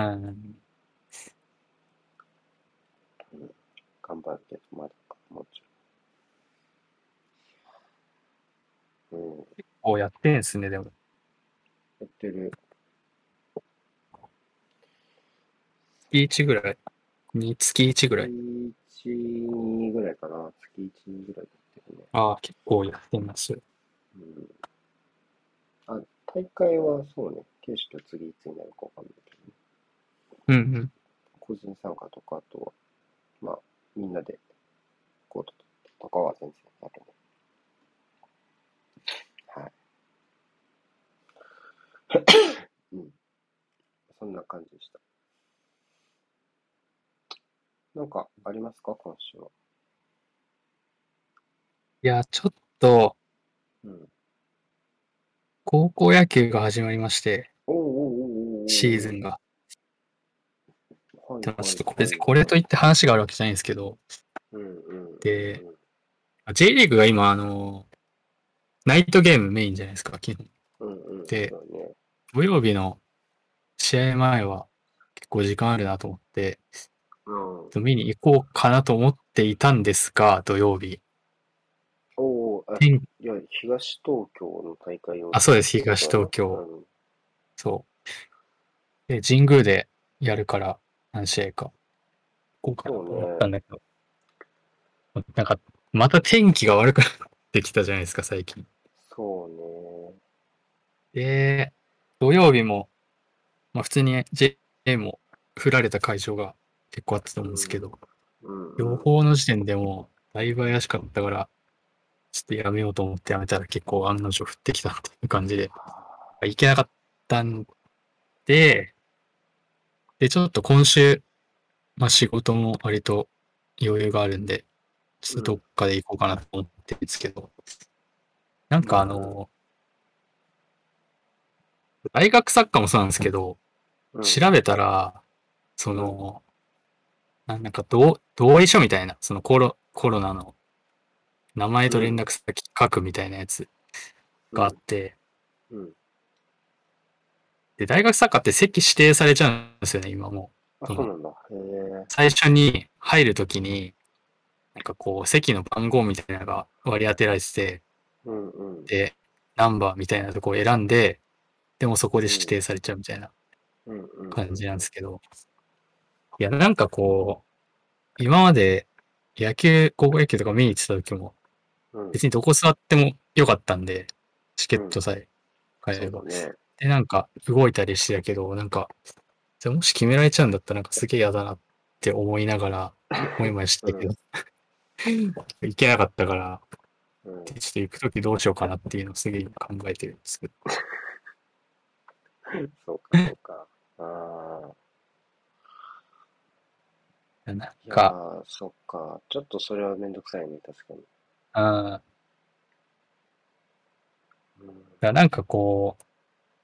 うん。頑張るけど、まだ、もちろん。うん。 こうやってんすね、でも。 やってる。 月いちぐらい。に、月いちぐらい。 月いち、にぐらいかな。月いち、にぐらいやってるね。 ああ、結構やってます。 うん。あ、大会はそうね。景色と次いつになるかわかんないけどね。 うんうん。 個人参加とか、あとは、まあ、みんなでコートとかは全然やるね。はい。うん。そんな感じでした。なんかありますか、今週は。 いや、ちょっと、 うん。 高校野球が始まりまして、 おーおーおーおーシーズンが。 おー。はいでもちょっとこはいはい別にこれはい。 といって話があるわけじゃないんですけど、 うんうんうんで、 うん。 J リーグが今、あの、ナイトゲームメインじゃないですか、基本。 うんうん、 で、 そうだね。 土曜日の試合前は結構時間あるなと思って、 うん。 見に行こうかなと思っていたんですが、土曜日。 おお、あ、 天いや、東東京の大会をっあ、そうです、 てこと東だね。 東京。 うん。 そう。で、神宮でやるから何試合か行こうかなと思っそうね。 たんだけど、なんか、また天気が悪くなってきたじゃないですか、最近。 そうね。 で、土曜日も、まあ普通に J も振られた会場が結構あったとうん。 思うんですけど、 うんうん。 予報の時点でもうだいぶ怪しかったから、ちょっとやめようと思ってやめたら結構案の定降ってきたっていう感じで、行けなかったんで、で、ちょっと今週、まあ仕事も割と余裕があるんで、ちょっとどっうん。 かで行こうかなと思ってるんですけど、なんうんうん。 かあの、大学サッカーもそうなんですけど、 うん。 調べたら、そうん。 の、ななんか同、同意書みたいな、そのコロ、コロナの名前と連うん。 絡先書くみたいなやつがあっうん。 て、 うん。 で、大学サッカーって席指定されちゃうんですよね、今もあ、 う。その、 そうなんだ。へえ。 最初に入るときに、なんかこう、席の番号みたいなのが割り当てられてて、 うんうん。 で、ナンバーみたいなとこを選んで、でもそこでうん。 指定されちゃうみたいなうんうん感じなんうんですけど、いや、なんかこう、今まで野球、高校野球とか見に行ってた時も、 うん。うん。 別にどこ座ってもよかったんで、チケうん。 ットさえ買えれば。 そうだね。 で、なんか動いたりしてたけど、なんか、じゃあもし決められちゃうんだったらなんかすげえ嫌だなって思いながら、もやもやしてたけど、 うん。 行けなかったから、 うん。 ちょっと行くときどうしようかなっていうのをすげえ考えてるんですけど。 そうか、そうか。ああ。 なんいやか、 ー、そっか。ちょっとそれはめんどくさいね、確かに。 あうん。 ーなんかこう、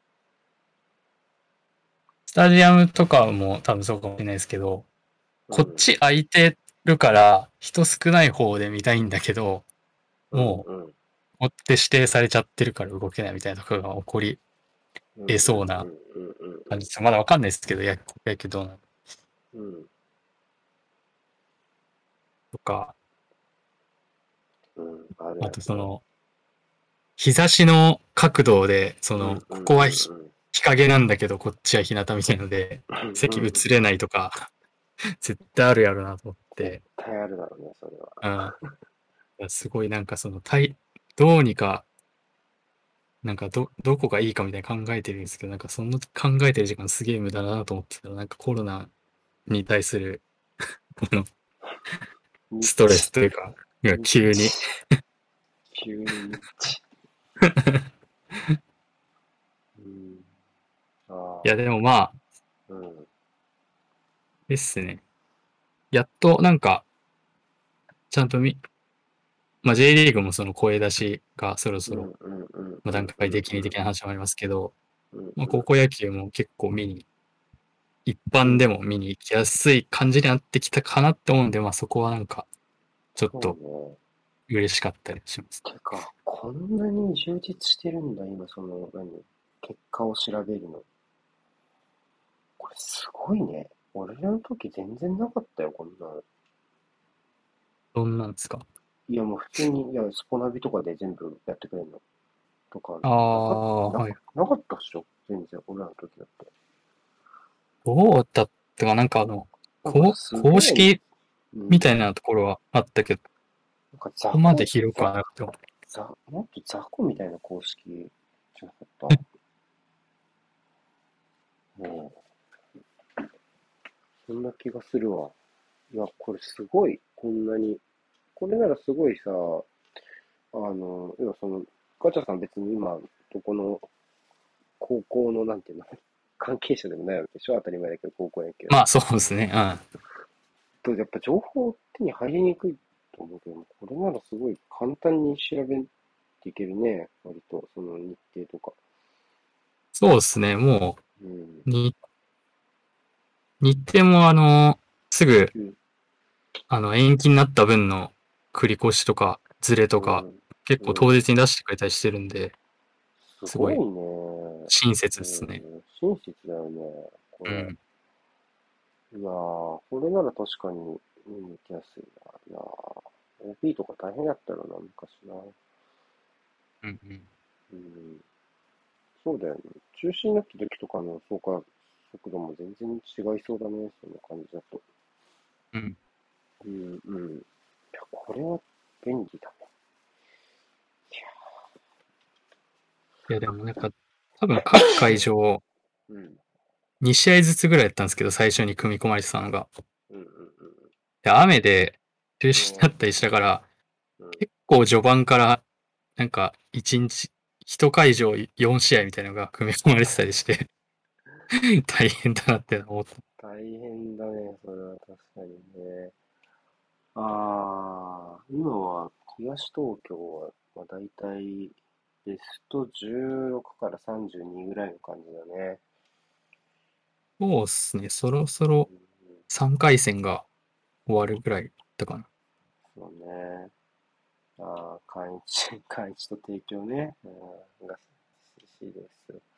スタジアムとかも多分そうかもしれないですけど、こっうん。 ち空いてるから人少ない方で見たいんだけど、 うんもうん。 う追って指定されちゃってるから動けないみたいなところが起こりうんうんうん得そうなうんうんうん。 感じです。まだわかんないですけど、野野球どうなのうん。 とか、 うん。あるああるね。 とその、日差しの角度で、その、 うんうんここは日うんうん。 日陰なんだけど、こっちは日向みたいので、席うんうん。 移れないとか、絶対あるやろなと思っ絶て、 対あるだろうね、それは。 うん。すごいなんかその、たい、どうにか、なんかど、どこがいいかみたいな考えてるんですけど、なんかその考えてる時間すげえ無駄だなと思ってたら、なんかコロナに対する、このに、 ストレスというか、 いや、 ニッ急に。 チ。急にニッチ。うん。あいや、でもまあ、 あ。うん。 ですね。やっと、なんか、ちゃんとみ、まあ J リーグもその声出しがそろそろ、 うんうんうんまあ、段うんうん階的に的な話もありますけど、 うんまあ高校野球も結構見に、一般でうん。 も見に行きやすい感じになってきたかなって思うんで、まあそこはなんか、ちょっとそうね。 嬉しかったりします。 てか、こんなに充実してるんだ、今、その、何、結果を調べるの。これすごいね。俺らの時全然なかったよ、こんなの。 どんなんですか？ いや、もう普通に、いや、スポナビとかで全部やってくれるの。とか、 あなか、 あ、 なか、 はい。 なかったっしょ全然、俺らの時だって。 どうだったかなんかあの、 なんかこう、 すげえ、 公式うん、 みたいなところはあったけど、 なんかここまで雑魚、 広くざ、 はなくても。 ざ、もっと雑魚みたいな公式じゃなかったもう、そんな気がするわ。いや、これすごい、こんなに。これならすごいさ、あの、要はその、ガチャさん別に今、どこの高校の、なんていうの、関係者でもないわけでしょ当たり前だけど、高校野球の。 まあそうですね。うん。 と、やっぱ情報手に入りにくいと思うけど、これならすごい簡単に調べていけるね。割と、その日程とか。 そうですね。もうん。 う、に、日程もあの、すぐ、 うん。 あの、延期になった分の繰り越しとか、ズレとか、 うん。 結構当うん。 日に出してくれたりしてるんで、 すすごいごいね。 親切うですね。 ん。親切だよね。これ。 うん。 いやー、これなら確かに見に行きやすいな。いやー、オーピー とか大変やったろな、昔な。 うんうん。 うん。そうだよね。中止になった時とかの走行速度も全然違いそうだね、その感じだと。 うん。 うんうん。いや、これは便利だね。 いやでもなんか、多分各会場うん。 に試合ずつぐらいやったんですけど、最初に組み込まれてたのが。 うんうんで、雨で中うん。 止になったりしたから、 うん。 結構序盤から、なんかいちにち、一会場よん試合みたいなのが組み込まれてたりして、大変だなって思った。 大変だね、それは確かにね。ああ、今は東東京は、まあ、大体ベストじゅうろくからさんじゅうにぐらいの感じだね。 そうっすね。そろそろうん、 さんかい戦が終わるぐらいだったかな。 そうね。ああ、関一、関一と提供ね。うん、が、シードですよ。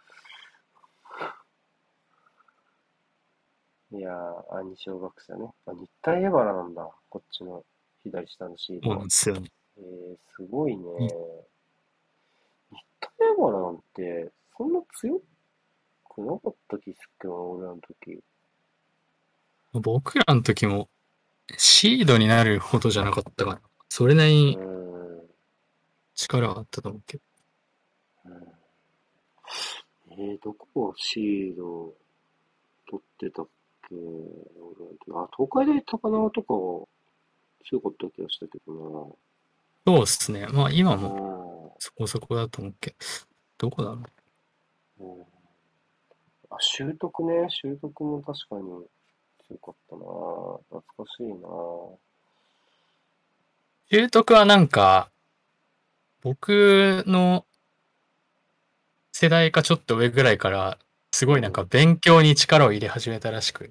いやー、兄小学生ね。あ、日体エバラなんだ。こっちの左下のシーそうなドは。 んですよね。 えー、すごいね。 い日体エバラなんて、そんな強くなかった気すっけどな、俺らの時。 僕らの時もシードになるほどじゃなかったかな。それなりうーにん。 力はあったと思うけど。 うんえー、どこをシード取ってたっけ俺あ、東海大高輪とかは強かった気がしたけどそうですね。まあ今な。 もそこそこだと思うけど。どこだろう。 うん。うん。あ、習得ね。習得も確かに強かったな。懐かしいな。 習得はなんか、僕の世代かちょっと上ぐらいから、すごいなんかうん。 勉強に力を入れ始めたらしく。っ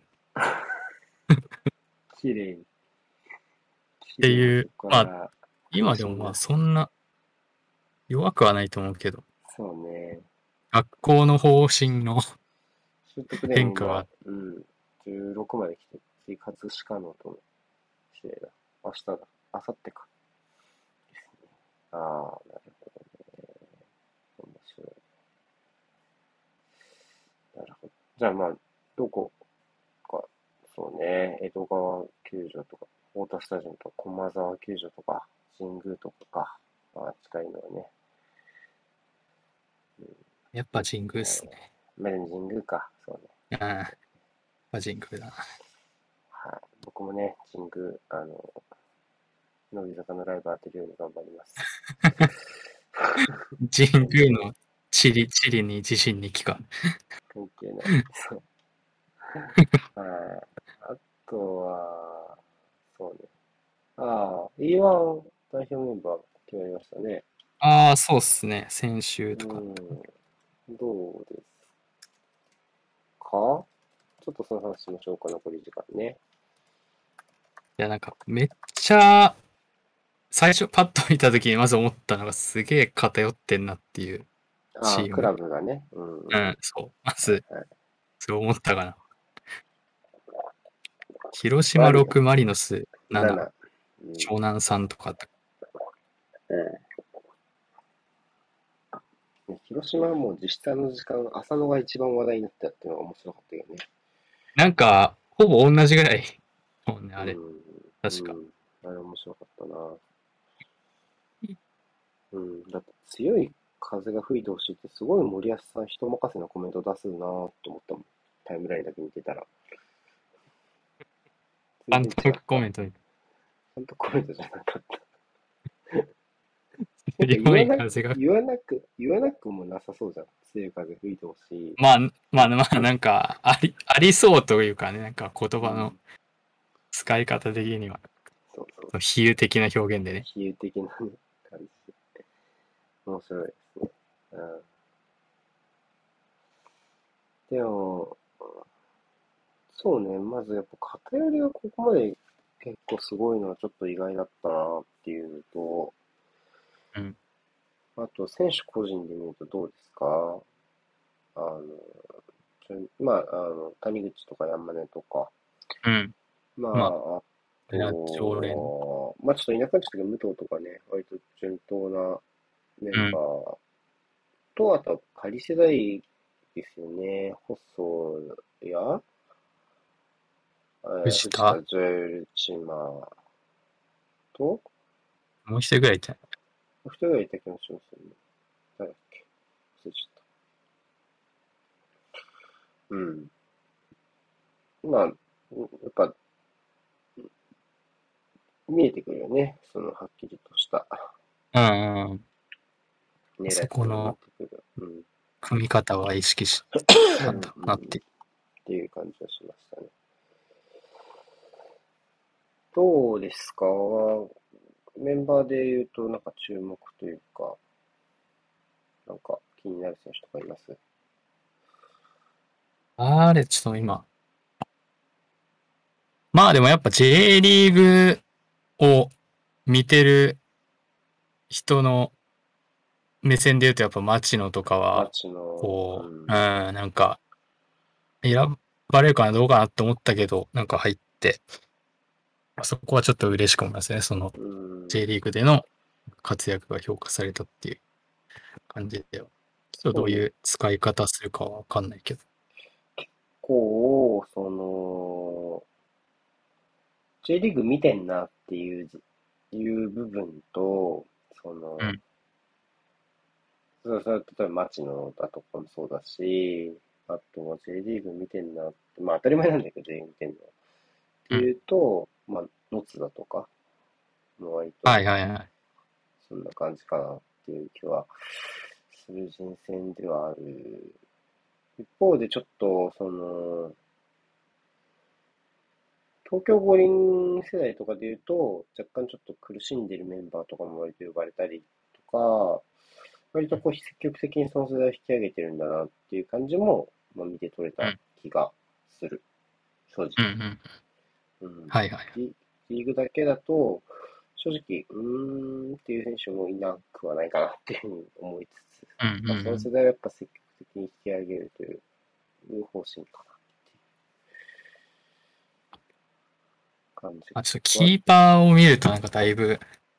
綺麗に、綺麗にそていう、まあこから今でもまあ楽しんだ。 そんな弱くはないと思うけど、 そうね。 学校の方針の習得でも今、 変化は、 うん。じゅうろくまで来て、次、葛飾のとの試合だ。明日だ。明後日か。ですね。ああ、なるほどね。面白い。なるほど。じゃあまあ、どこか、そうね、江戸川球場とか、太田スタジアムとか、駒沢球場とか、神宮とかか。まあ、近いのはね。うん、 やっぱいいです神宮っすね。 ね。 まあでも神宮か。そうね。 ああ、やっぱ神宮だな。 はい。僕もね、神宮、あの、 乃木坂のライブ当てるように頑張ります。 神宮の地理、地理に自信に帰か。 関係ない。そう。はい。あとは、そうね。ああ、イーワン 代表メンバー決まりましたね。 ああ、そうっすね。先週うとか。 ん。どうですか？ちょっとその話しましょうか、残り時間ね。 いや、なんか、めっちゃ、最初パッと見た時にまず思ったのがすげえ偏ってんなっていうああ、クラチーム。 ブがね。うんうん。 うん、そう。まず、 はい。 そう思ったかな。広マリノ島ろく、マリノスス、 なな、 なな。うん。 湘南さんとか。 ね、広島はもう実際の時間、浅野が一番話題になったっていうのが面白かったよね。 なんか、ほぼ同じぐらい。そうね、あれ。 うん。 確か。 うん。あれ面白かったな。うん。だって強い風が吹いてほしいってすごい森保さん人任せなコメント出すなと思ったもん。タイムラインだけ見てたら。全然違っ監督コた。 メントに、 ちゃんとコメントじゃなかった。なんか言強わなく、 い風が。 言わなく、言わなくもなさそうじゃん。強い風吹いてほしい。 まあ、まあ、まあ、なんか、あり、ありそうというかね、なんか言うん。 葉の使い方的には、 そうそう。 その比喩的な表現でね。 比喩的な、ね、感じ。面白いですね。うん。でも、そうね、まずやっぱ偏りがここまで結構すごいのはちょっと意外だったなっていうのと、 うん。 あと選手個人で見るとどうですか？あの、ちょまあ、あの、谷口とか山根とか、 うん。 ままあ、 あ、ああれは常連。 と、まあちょっといなくなっちゃったけど、武藤とかね、割と順当なメンバうん。 ーと、あとは仮世代ですよね。細谷、えー藤田、 藤田ジョエルチマと、 もう一人ぐらいいた。 もう一人がいた気がしますよね。誰だっけ？忘れちゃった。うん。まあ、やっぱ、見えてくるよね。その、はっきりとしたうんうん。 狙いそっていうのが見えこのてくる。うん。 組み方は意識しうんたんだろうなっうん。 て。 っていう感じがしましたね。どうですか？メンバーで言うと、なんか注目というか、なんか気になる選手とかいます？ あれ、ちょっと今。まあでもやっぱ J リーグを見てる人の目線で言うとやっぱ町野とかは、 街の、うこう、うん、 ん。 なんか、選ばれるかなどうかなって思ったけど、なんか入って、そこはちょっと嬉しく思いますね。そのうん。 J リーグでの活躍が評価されたっていう感じでは。ちょっとどそうね。 ういう使い方するかはわかんないけど。 こう、その、J リーグ見てんなっていうじ、いう部分と、その、 うん、 そうそう、例えば街のだとかもそうだし、あとは J リーグ見てんなって、まあ当たり前なんだけど、全員見てんのは。ってうん。 いうと、まあ、ノツだとか、もう割と、 はいはいはい。 そんな感じかなっていう気はする人選ではある。一方でちょっと、その、東京五輪世代とかで言うと、若干ちょっと苦しんでるメンバーとかも割と呼ばれたりとか、割とこう積極的にその世代を引き上げてるんだなっていう感じも、まあ、見て取れたうん、 気がする。正直。 うん、うん。 うん。 はいはい。 リ、リーグだけだと、正直、うーんっていう選手もいなくはないかなっていうふうに思いつつ、 うん、うん、 まあ、その世うん。 代はやっぱ積極的に引き上げるという方針かなっていう感じあ、ちょっとは、 キーパーを見るとなんかだいぶ、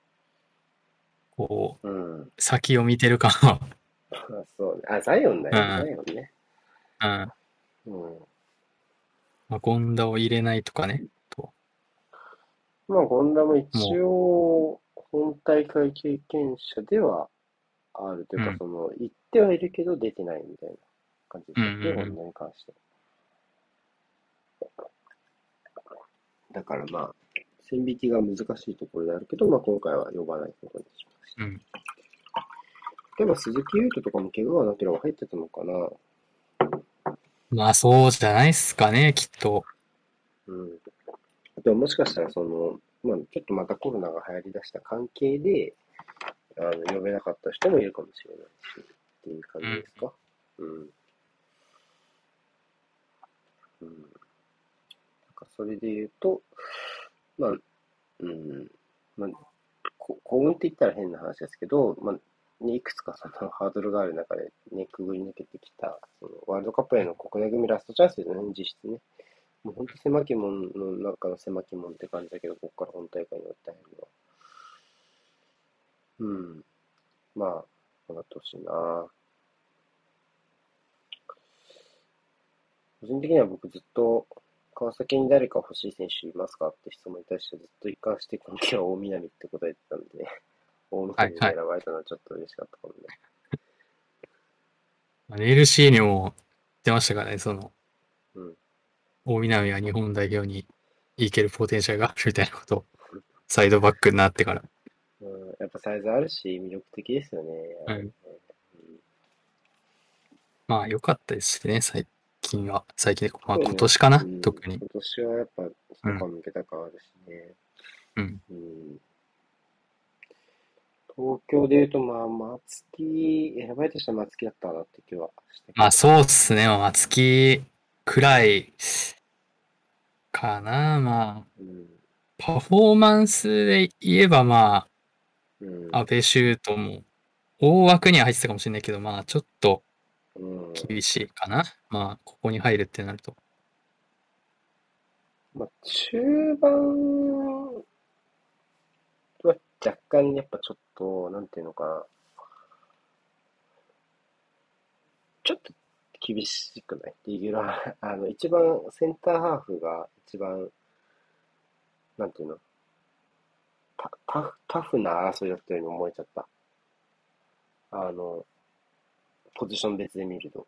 こうん。 う、先を見てる感は、 あ、そうね。あ、ザイオンだね。ザうん、 イオンね。 うん。 うん。 まあ、ゴンダを入れないとかね。と、 まあ、権田も一も応、本大会経験者ではあるというう、うか、 ん、 その、行ってはいるけど出てないみたいな感じでうん、 したっけ、 うん、 権田に関しては。だからまあ、 線引きが難しいところであるけど、まあ、今回は呼ばないことにしました。 うん。 でも鈴木優斗とかも怪我がなければ入ってたのかな。 まあそうじゃないっすかね、きっと。 うん。でももしかしたらその、まあ、ちょっとまたコロナが流行り出した関係で、あの、呼べなかった人もいるかもしれないし、っていう感うん。 じですか。うん。うん。なんかそれで言うと、まあ、うん、まあ、こ幸運って言ったら変な話ですけど、まあ、ねいくつかそのハードルがある中でね、くぐり抜けてきた、そのワールドカップへの国内組ラストチャンスですよね、実質ね。もう本当狭き門の中の狭き門って感じだけど、ここから本大会に訴えるのは。うん。まあ、頑張ってほしいな。個人的には僕ずっと、川崎に誰か欲しい選手いますかって質問に対してずっと一貫して今季は大南って答えてたんで、大南がはいはい。 選ばれたのはちょっと嬉しかったかもね。 まあ エルシー にも出ましたからね、その、 うん。 大南は日本代表に行けるポテンシャルがあるみたいなことを、サイドバックになってから。 うん、やっぱサイズあるし、魅力的ですよね。 うん。 うん、 まあ良かったですしね、最近は。最近で、まあ今そうね。 年かな、 うん。 特に。 今年はやっぱ一皮うん。 むけた感あるしね。 うん。 うん。東京で言うと、まあ、松木、選ばれた人は松木だったなって気はしたけまあど。 そうっすね、松木くらいかな。まあ、 うん。 パフォーマンスで言えばまうん。 あ、安倍シュートも大枠には入ってたかもしれないけど、まあちょっとうん。 厳しいかな。まあ、ここに入るってなると。 まあ、中盤は若干やっぱちょっと、なんていうのかな。ちょっと厳しくないレギュラー。あの、一番センターハーフが一番、なんていうの、タタフ、タフな争いだったように思えちゃった。あの、ポジション別で見ると。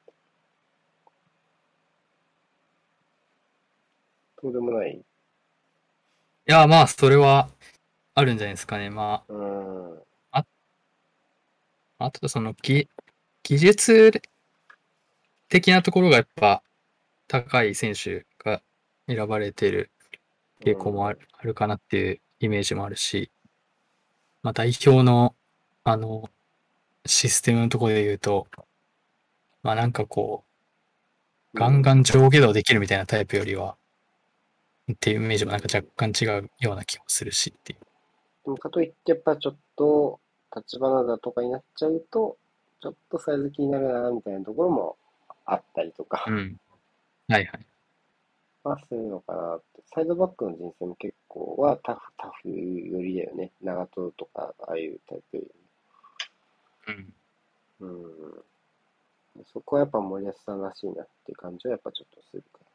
そうでもない。 いや、まあ、それはあるんじゃないですかね。まうーん。 あ、あ、あとその技、技術的なところがやっぱ高い選手が選ばれてるう傾向もある、 ん。 あるかなっていうイメージもあるし、まあ代表の、あの、システムのところで言うと、まあなんかこう、ガンうん。 ガン上下動できるみたいなタイプよりは、っていうイメージもなんか若うん。 干違うような気もするしっていう。 でもかといってやっぱちょっと、立花だとかになっちゃうと、ちょっとサイズ気になるな、みたいなところもあったりとか、 うん。はいはい。 はするのかなって。サイドバックの人生も結構はタフ、タフ寄りだよね。長友とか、ああいうタイプよりうん。 も。うん。そこはやっぱ森保さんらしいなっていう感じはやっぱちょっとするから。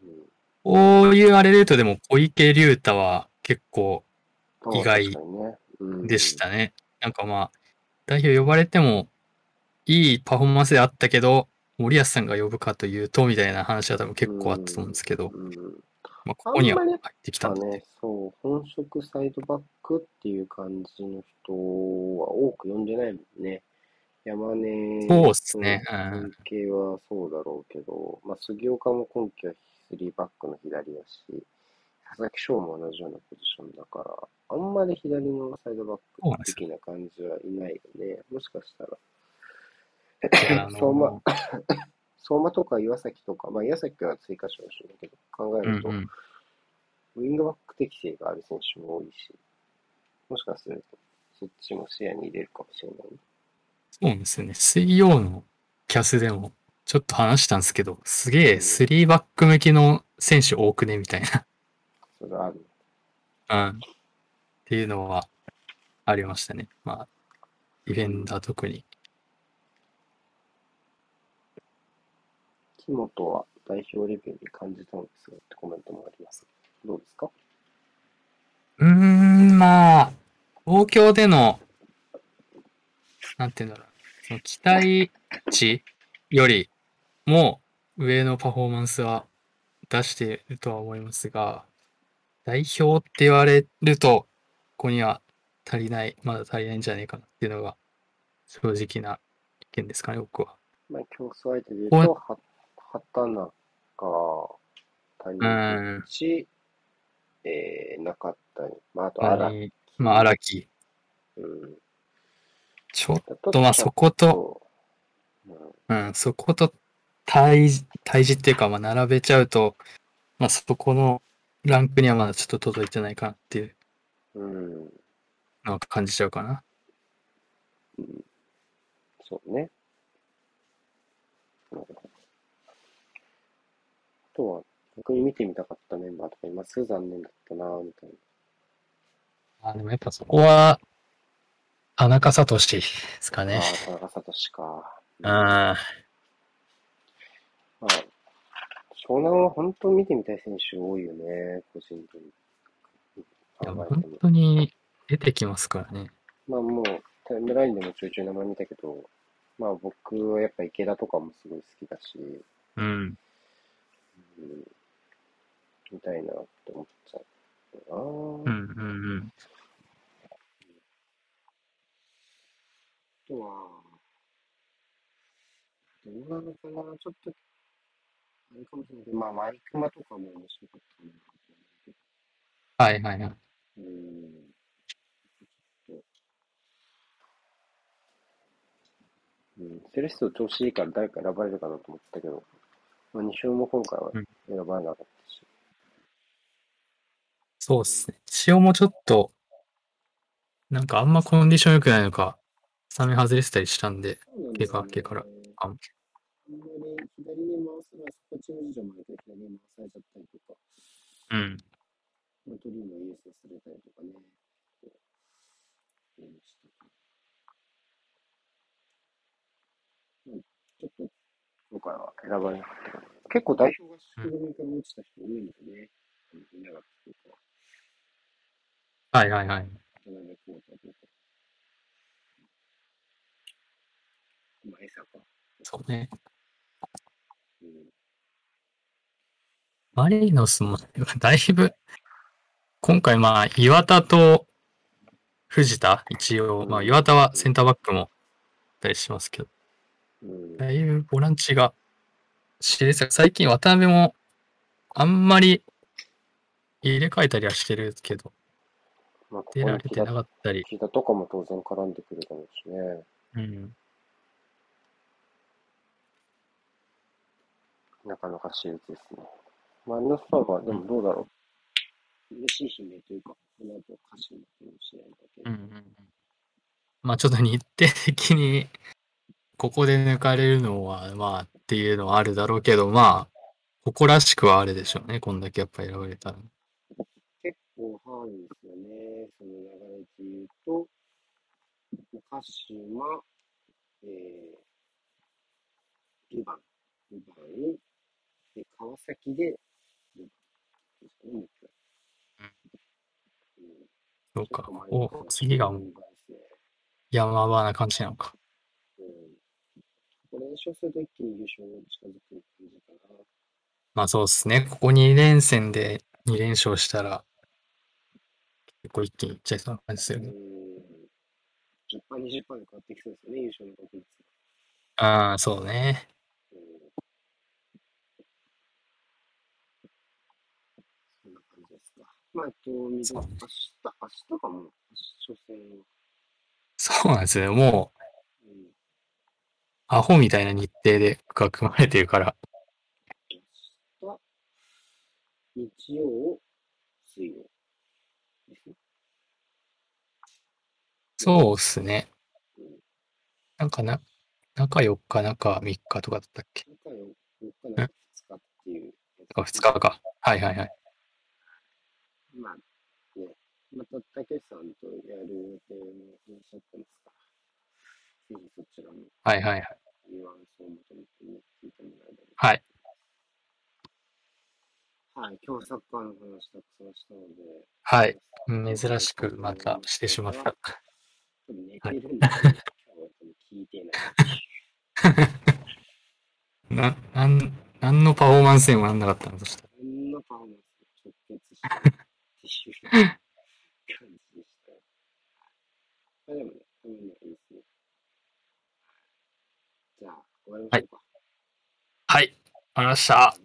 こういうあれで言うとでも小池龍太は結構うん。ああ、確か意外にね。うでしん。 たね。なんかまあ、代表呼ばれてもいいパフォーマンスであったけど、森保さんが呼ぶかというと、みたいな話は多分う結構あったと思うんん。 ですけど、 うん。 まあ、ここにはあんまりやっ入ってきたんぱね、 だって。 そう、本職サイドバックっていう感じの人は多く呼んでないもんね。山根そうですね。 とうん。 連携はそうだろうけど、まあ、杉岡も今季はスリーバックの左だし、佐々木翔も同じようなポジションだから、あんまり左のサイドバックそうなんですよ。 的な感じはいないよね。もしかしたら、 だからあ相馬、 の相馬とか岩崎とか、まあ岩崎は追加賞でしょうけど、考えー、うんうると、 ん。 ウィングバック適性がある選手も多いし、もしかすると、そっちも視野に入れるかもしれないね。 そうなんですよね。水曜のキャスでもちょっと話したんですけど、すげえうん、 スリーバック向きの選手多くねみたいな、 それはある。 うん、っていうのはありましたね。まあ、ディフェンうん。 ダー特に。 木本は代表レベルに感じたのですがってコメントもあります。どうですか？ うーん、まあ、東京での、なんていうんだろう。その期待値よりも上のパフォーマンスは出しているとは思いますが、 代表って言われると、ここには足りない、まだ足りないんじゃないかなっていうのが正直な意見ですかね、僕は。 まあ、競争相手で言うこと、は畑中、 う、う谷ん、 口、えー、中谷、まあ、あと荒何、まあ、 木、 荒木。 うん。 ちょっだと、 と、まあ、 ちょっそこと、 と、うん、 うん、そこと対、対峙っていうか、まあ、並べちゃうと、まあ、そこのランクにはまだちょっと届いてないかなっていううん、 のは感じちゃうかな。 うん、そうね。うん、あとは、逆に見てみたかったメンバーとかいます？残念だったな、みたいあ、でもやっぱそこは、田中聡ですかな。 ね。 ああ、田中聡か。うん。 あまあ、湘南は本当見てみたい選手多いよね、個人的にいや、もう本考えても。 当に出てきますからね。 まあもう、タイムラインでもちょいちょい名前見たけど、まあ僕はやっぱ池田とかもすごい好きだし、 うん。 うん、見たいなって思っちゃううん、 な。あうん、うん。 とは、どうなのかな、ちょっと、あれかもしれないけど、まあワイクマとかも面白かったなと思うけはい、はい、はい。 ど、うん、うん、セレッソ調子いいから誰か選ばれるかなと思ったけど、まあ、に勝も今回はうん。 選ばれなかったし。 そうですね。塩もちょっと、なんかあんまコンディション良くないのか、スタメン外れてたりしたんで、 そうなんだ怪我明よね。 けから。あ、 あんまり左に回すのは、こっちの事情もあるけど、左に回されちゃったりとか、 うん。 まあ、トリーのイエスされたりとかね、そういうしたから、うん、ちょっと今回は選ばれなかったけど、結構代表合うん。 宿組から落ちた人多いんだね。みんなが聞くと、 はい、はい、はい。 渡辺コータとか、前坂、 そうね。 うん、 マリノスも、だいぶ、今回まあ、岩田と藤田、一応、まあ、 うん、 岩田はうん、 センターバックもたりしますけど、 うん。 だいぶボランチが熾烈。最近渡辺もあんまり入れ替えたりはしてるけど、 まあ、こ出こに木田、 られてなかったり、 木田とかも当然絡んでくるだろうしね。 うん。 なかなか熾烈ですね。マリノスファンはでうん。 もどうだろう。嬉しい悲鳴というか、この後歌詞になってる試合だけど。 うんうんうん。まあちょっと日程的にここで抜かれるのは、まあっていうのはあるだろうけど、まあ、誇らしくはあるでしょうね。こんだけやっぱ選ばれたら。 結構ハードですよね。その流れで言うと、鹿島、えー、ルヴァン、ルヴァン、で、川崎で、ルヴァンですかね、もう一回。 うん。 うん、 そうか。 結構マリノお、 スは宿次がもう命場ですね。 山場な感じなのか。 うん。これ連勝すると一気に優勝に近づく感じかな。 まあそうですね。ここに連戦でに連勝したら結構一気にいっちゃいそうな感じするうね。 ん。じゅっパーセント、にじゅっパーセントで変わってきそうですよね、優勝の確率が。 ああ、そうね。 うん。そんな感じですか。まあ、えっと、みど、 そうね。 明日、明日かも。初戦は。 そうなんですよ。もう、 うん。 アホみたいな日程で組まれてるから。 明日、日曜、水曜ですね。よっか。 そうっすね。 うん。 なんかな、中よっか、中みっかとかだったっけ？ 中よっか、 ん？ 中ふつかっていうやつなんか2 ですね。 日か。はいはいはい。 まあね、また、たけしさんとやる予定もいらっしゃってますから、ぜひそちらもはいはいはい。 ニュアンスを求めてね、聞いてもらえれば。 はい。 はい、今日サッカーの話たくさんしたので、 はい。 今珍回こしくまれで終わりにしたしてようかな。 しまった。 多分寝はい。 てるんでね、今日は多分聞いてないっていう。 な、なん、なんのパフォーマンスにもなんなかったの、そしたら。 何のパフォーマンス直結してないってありがとうございました。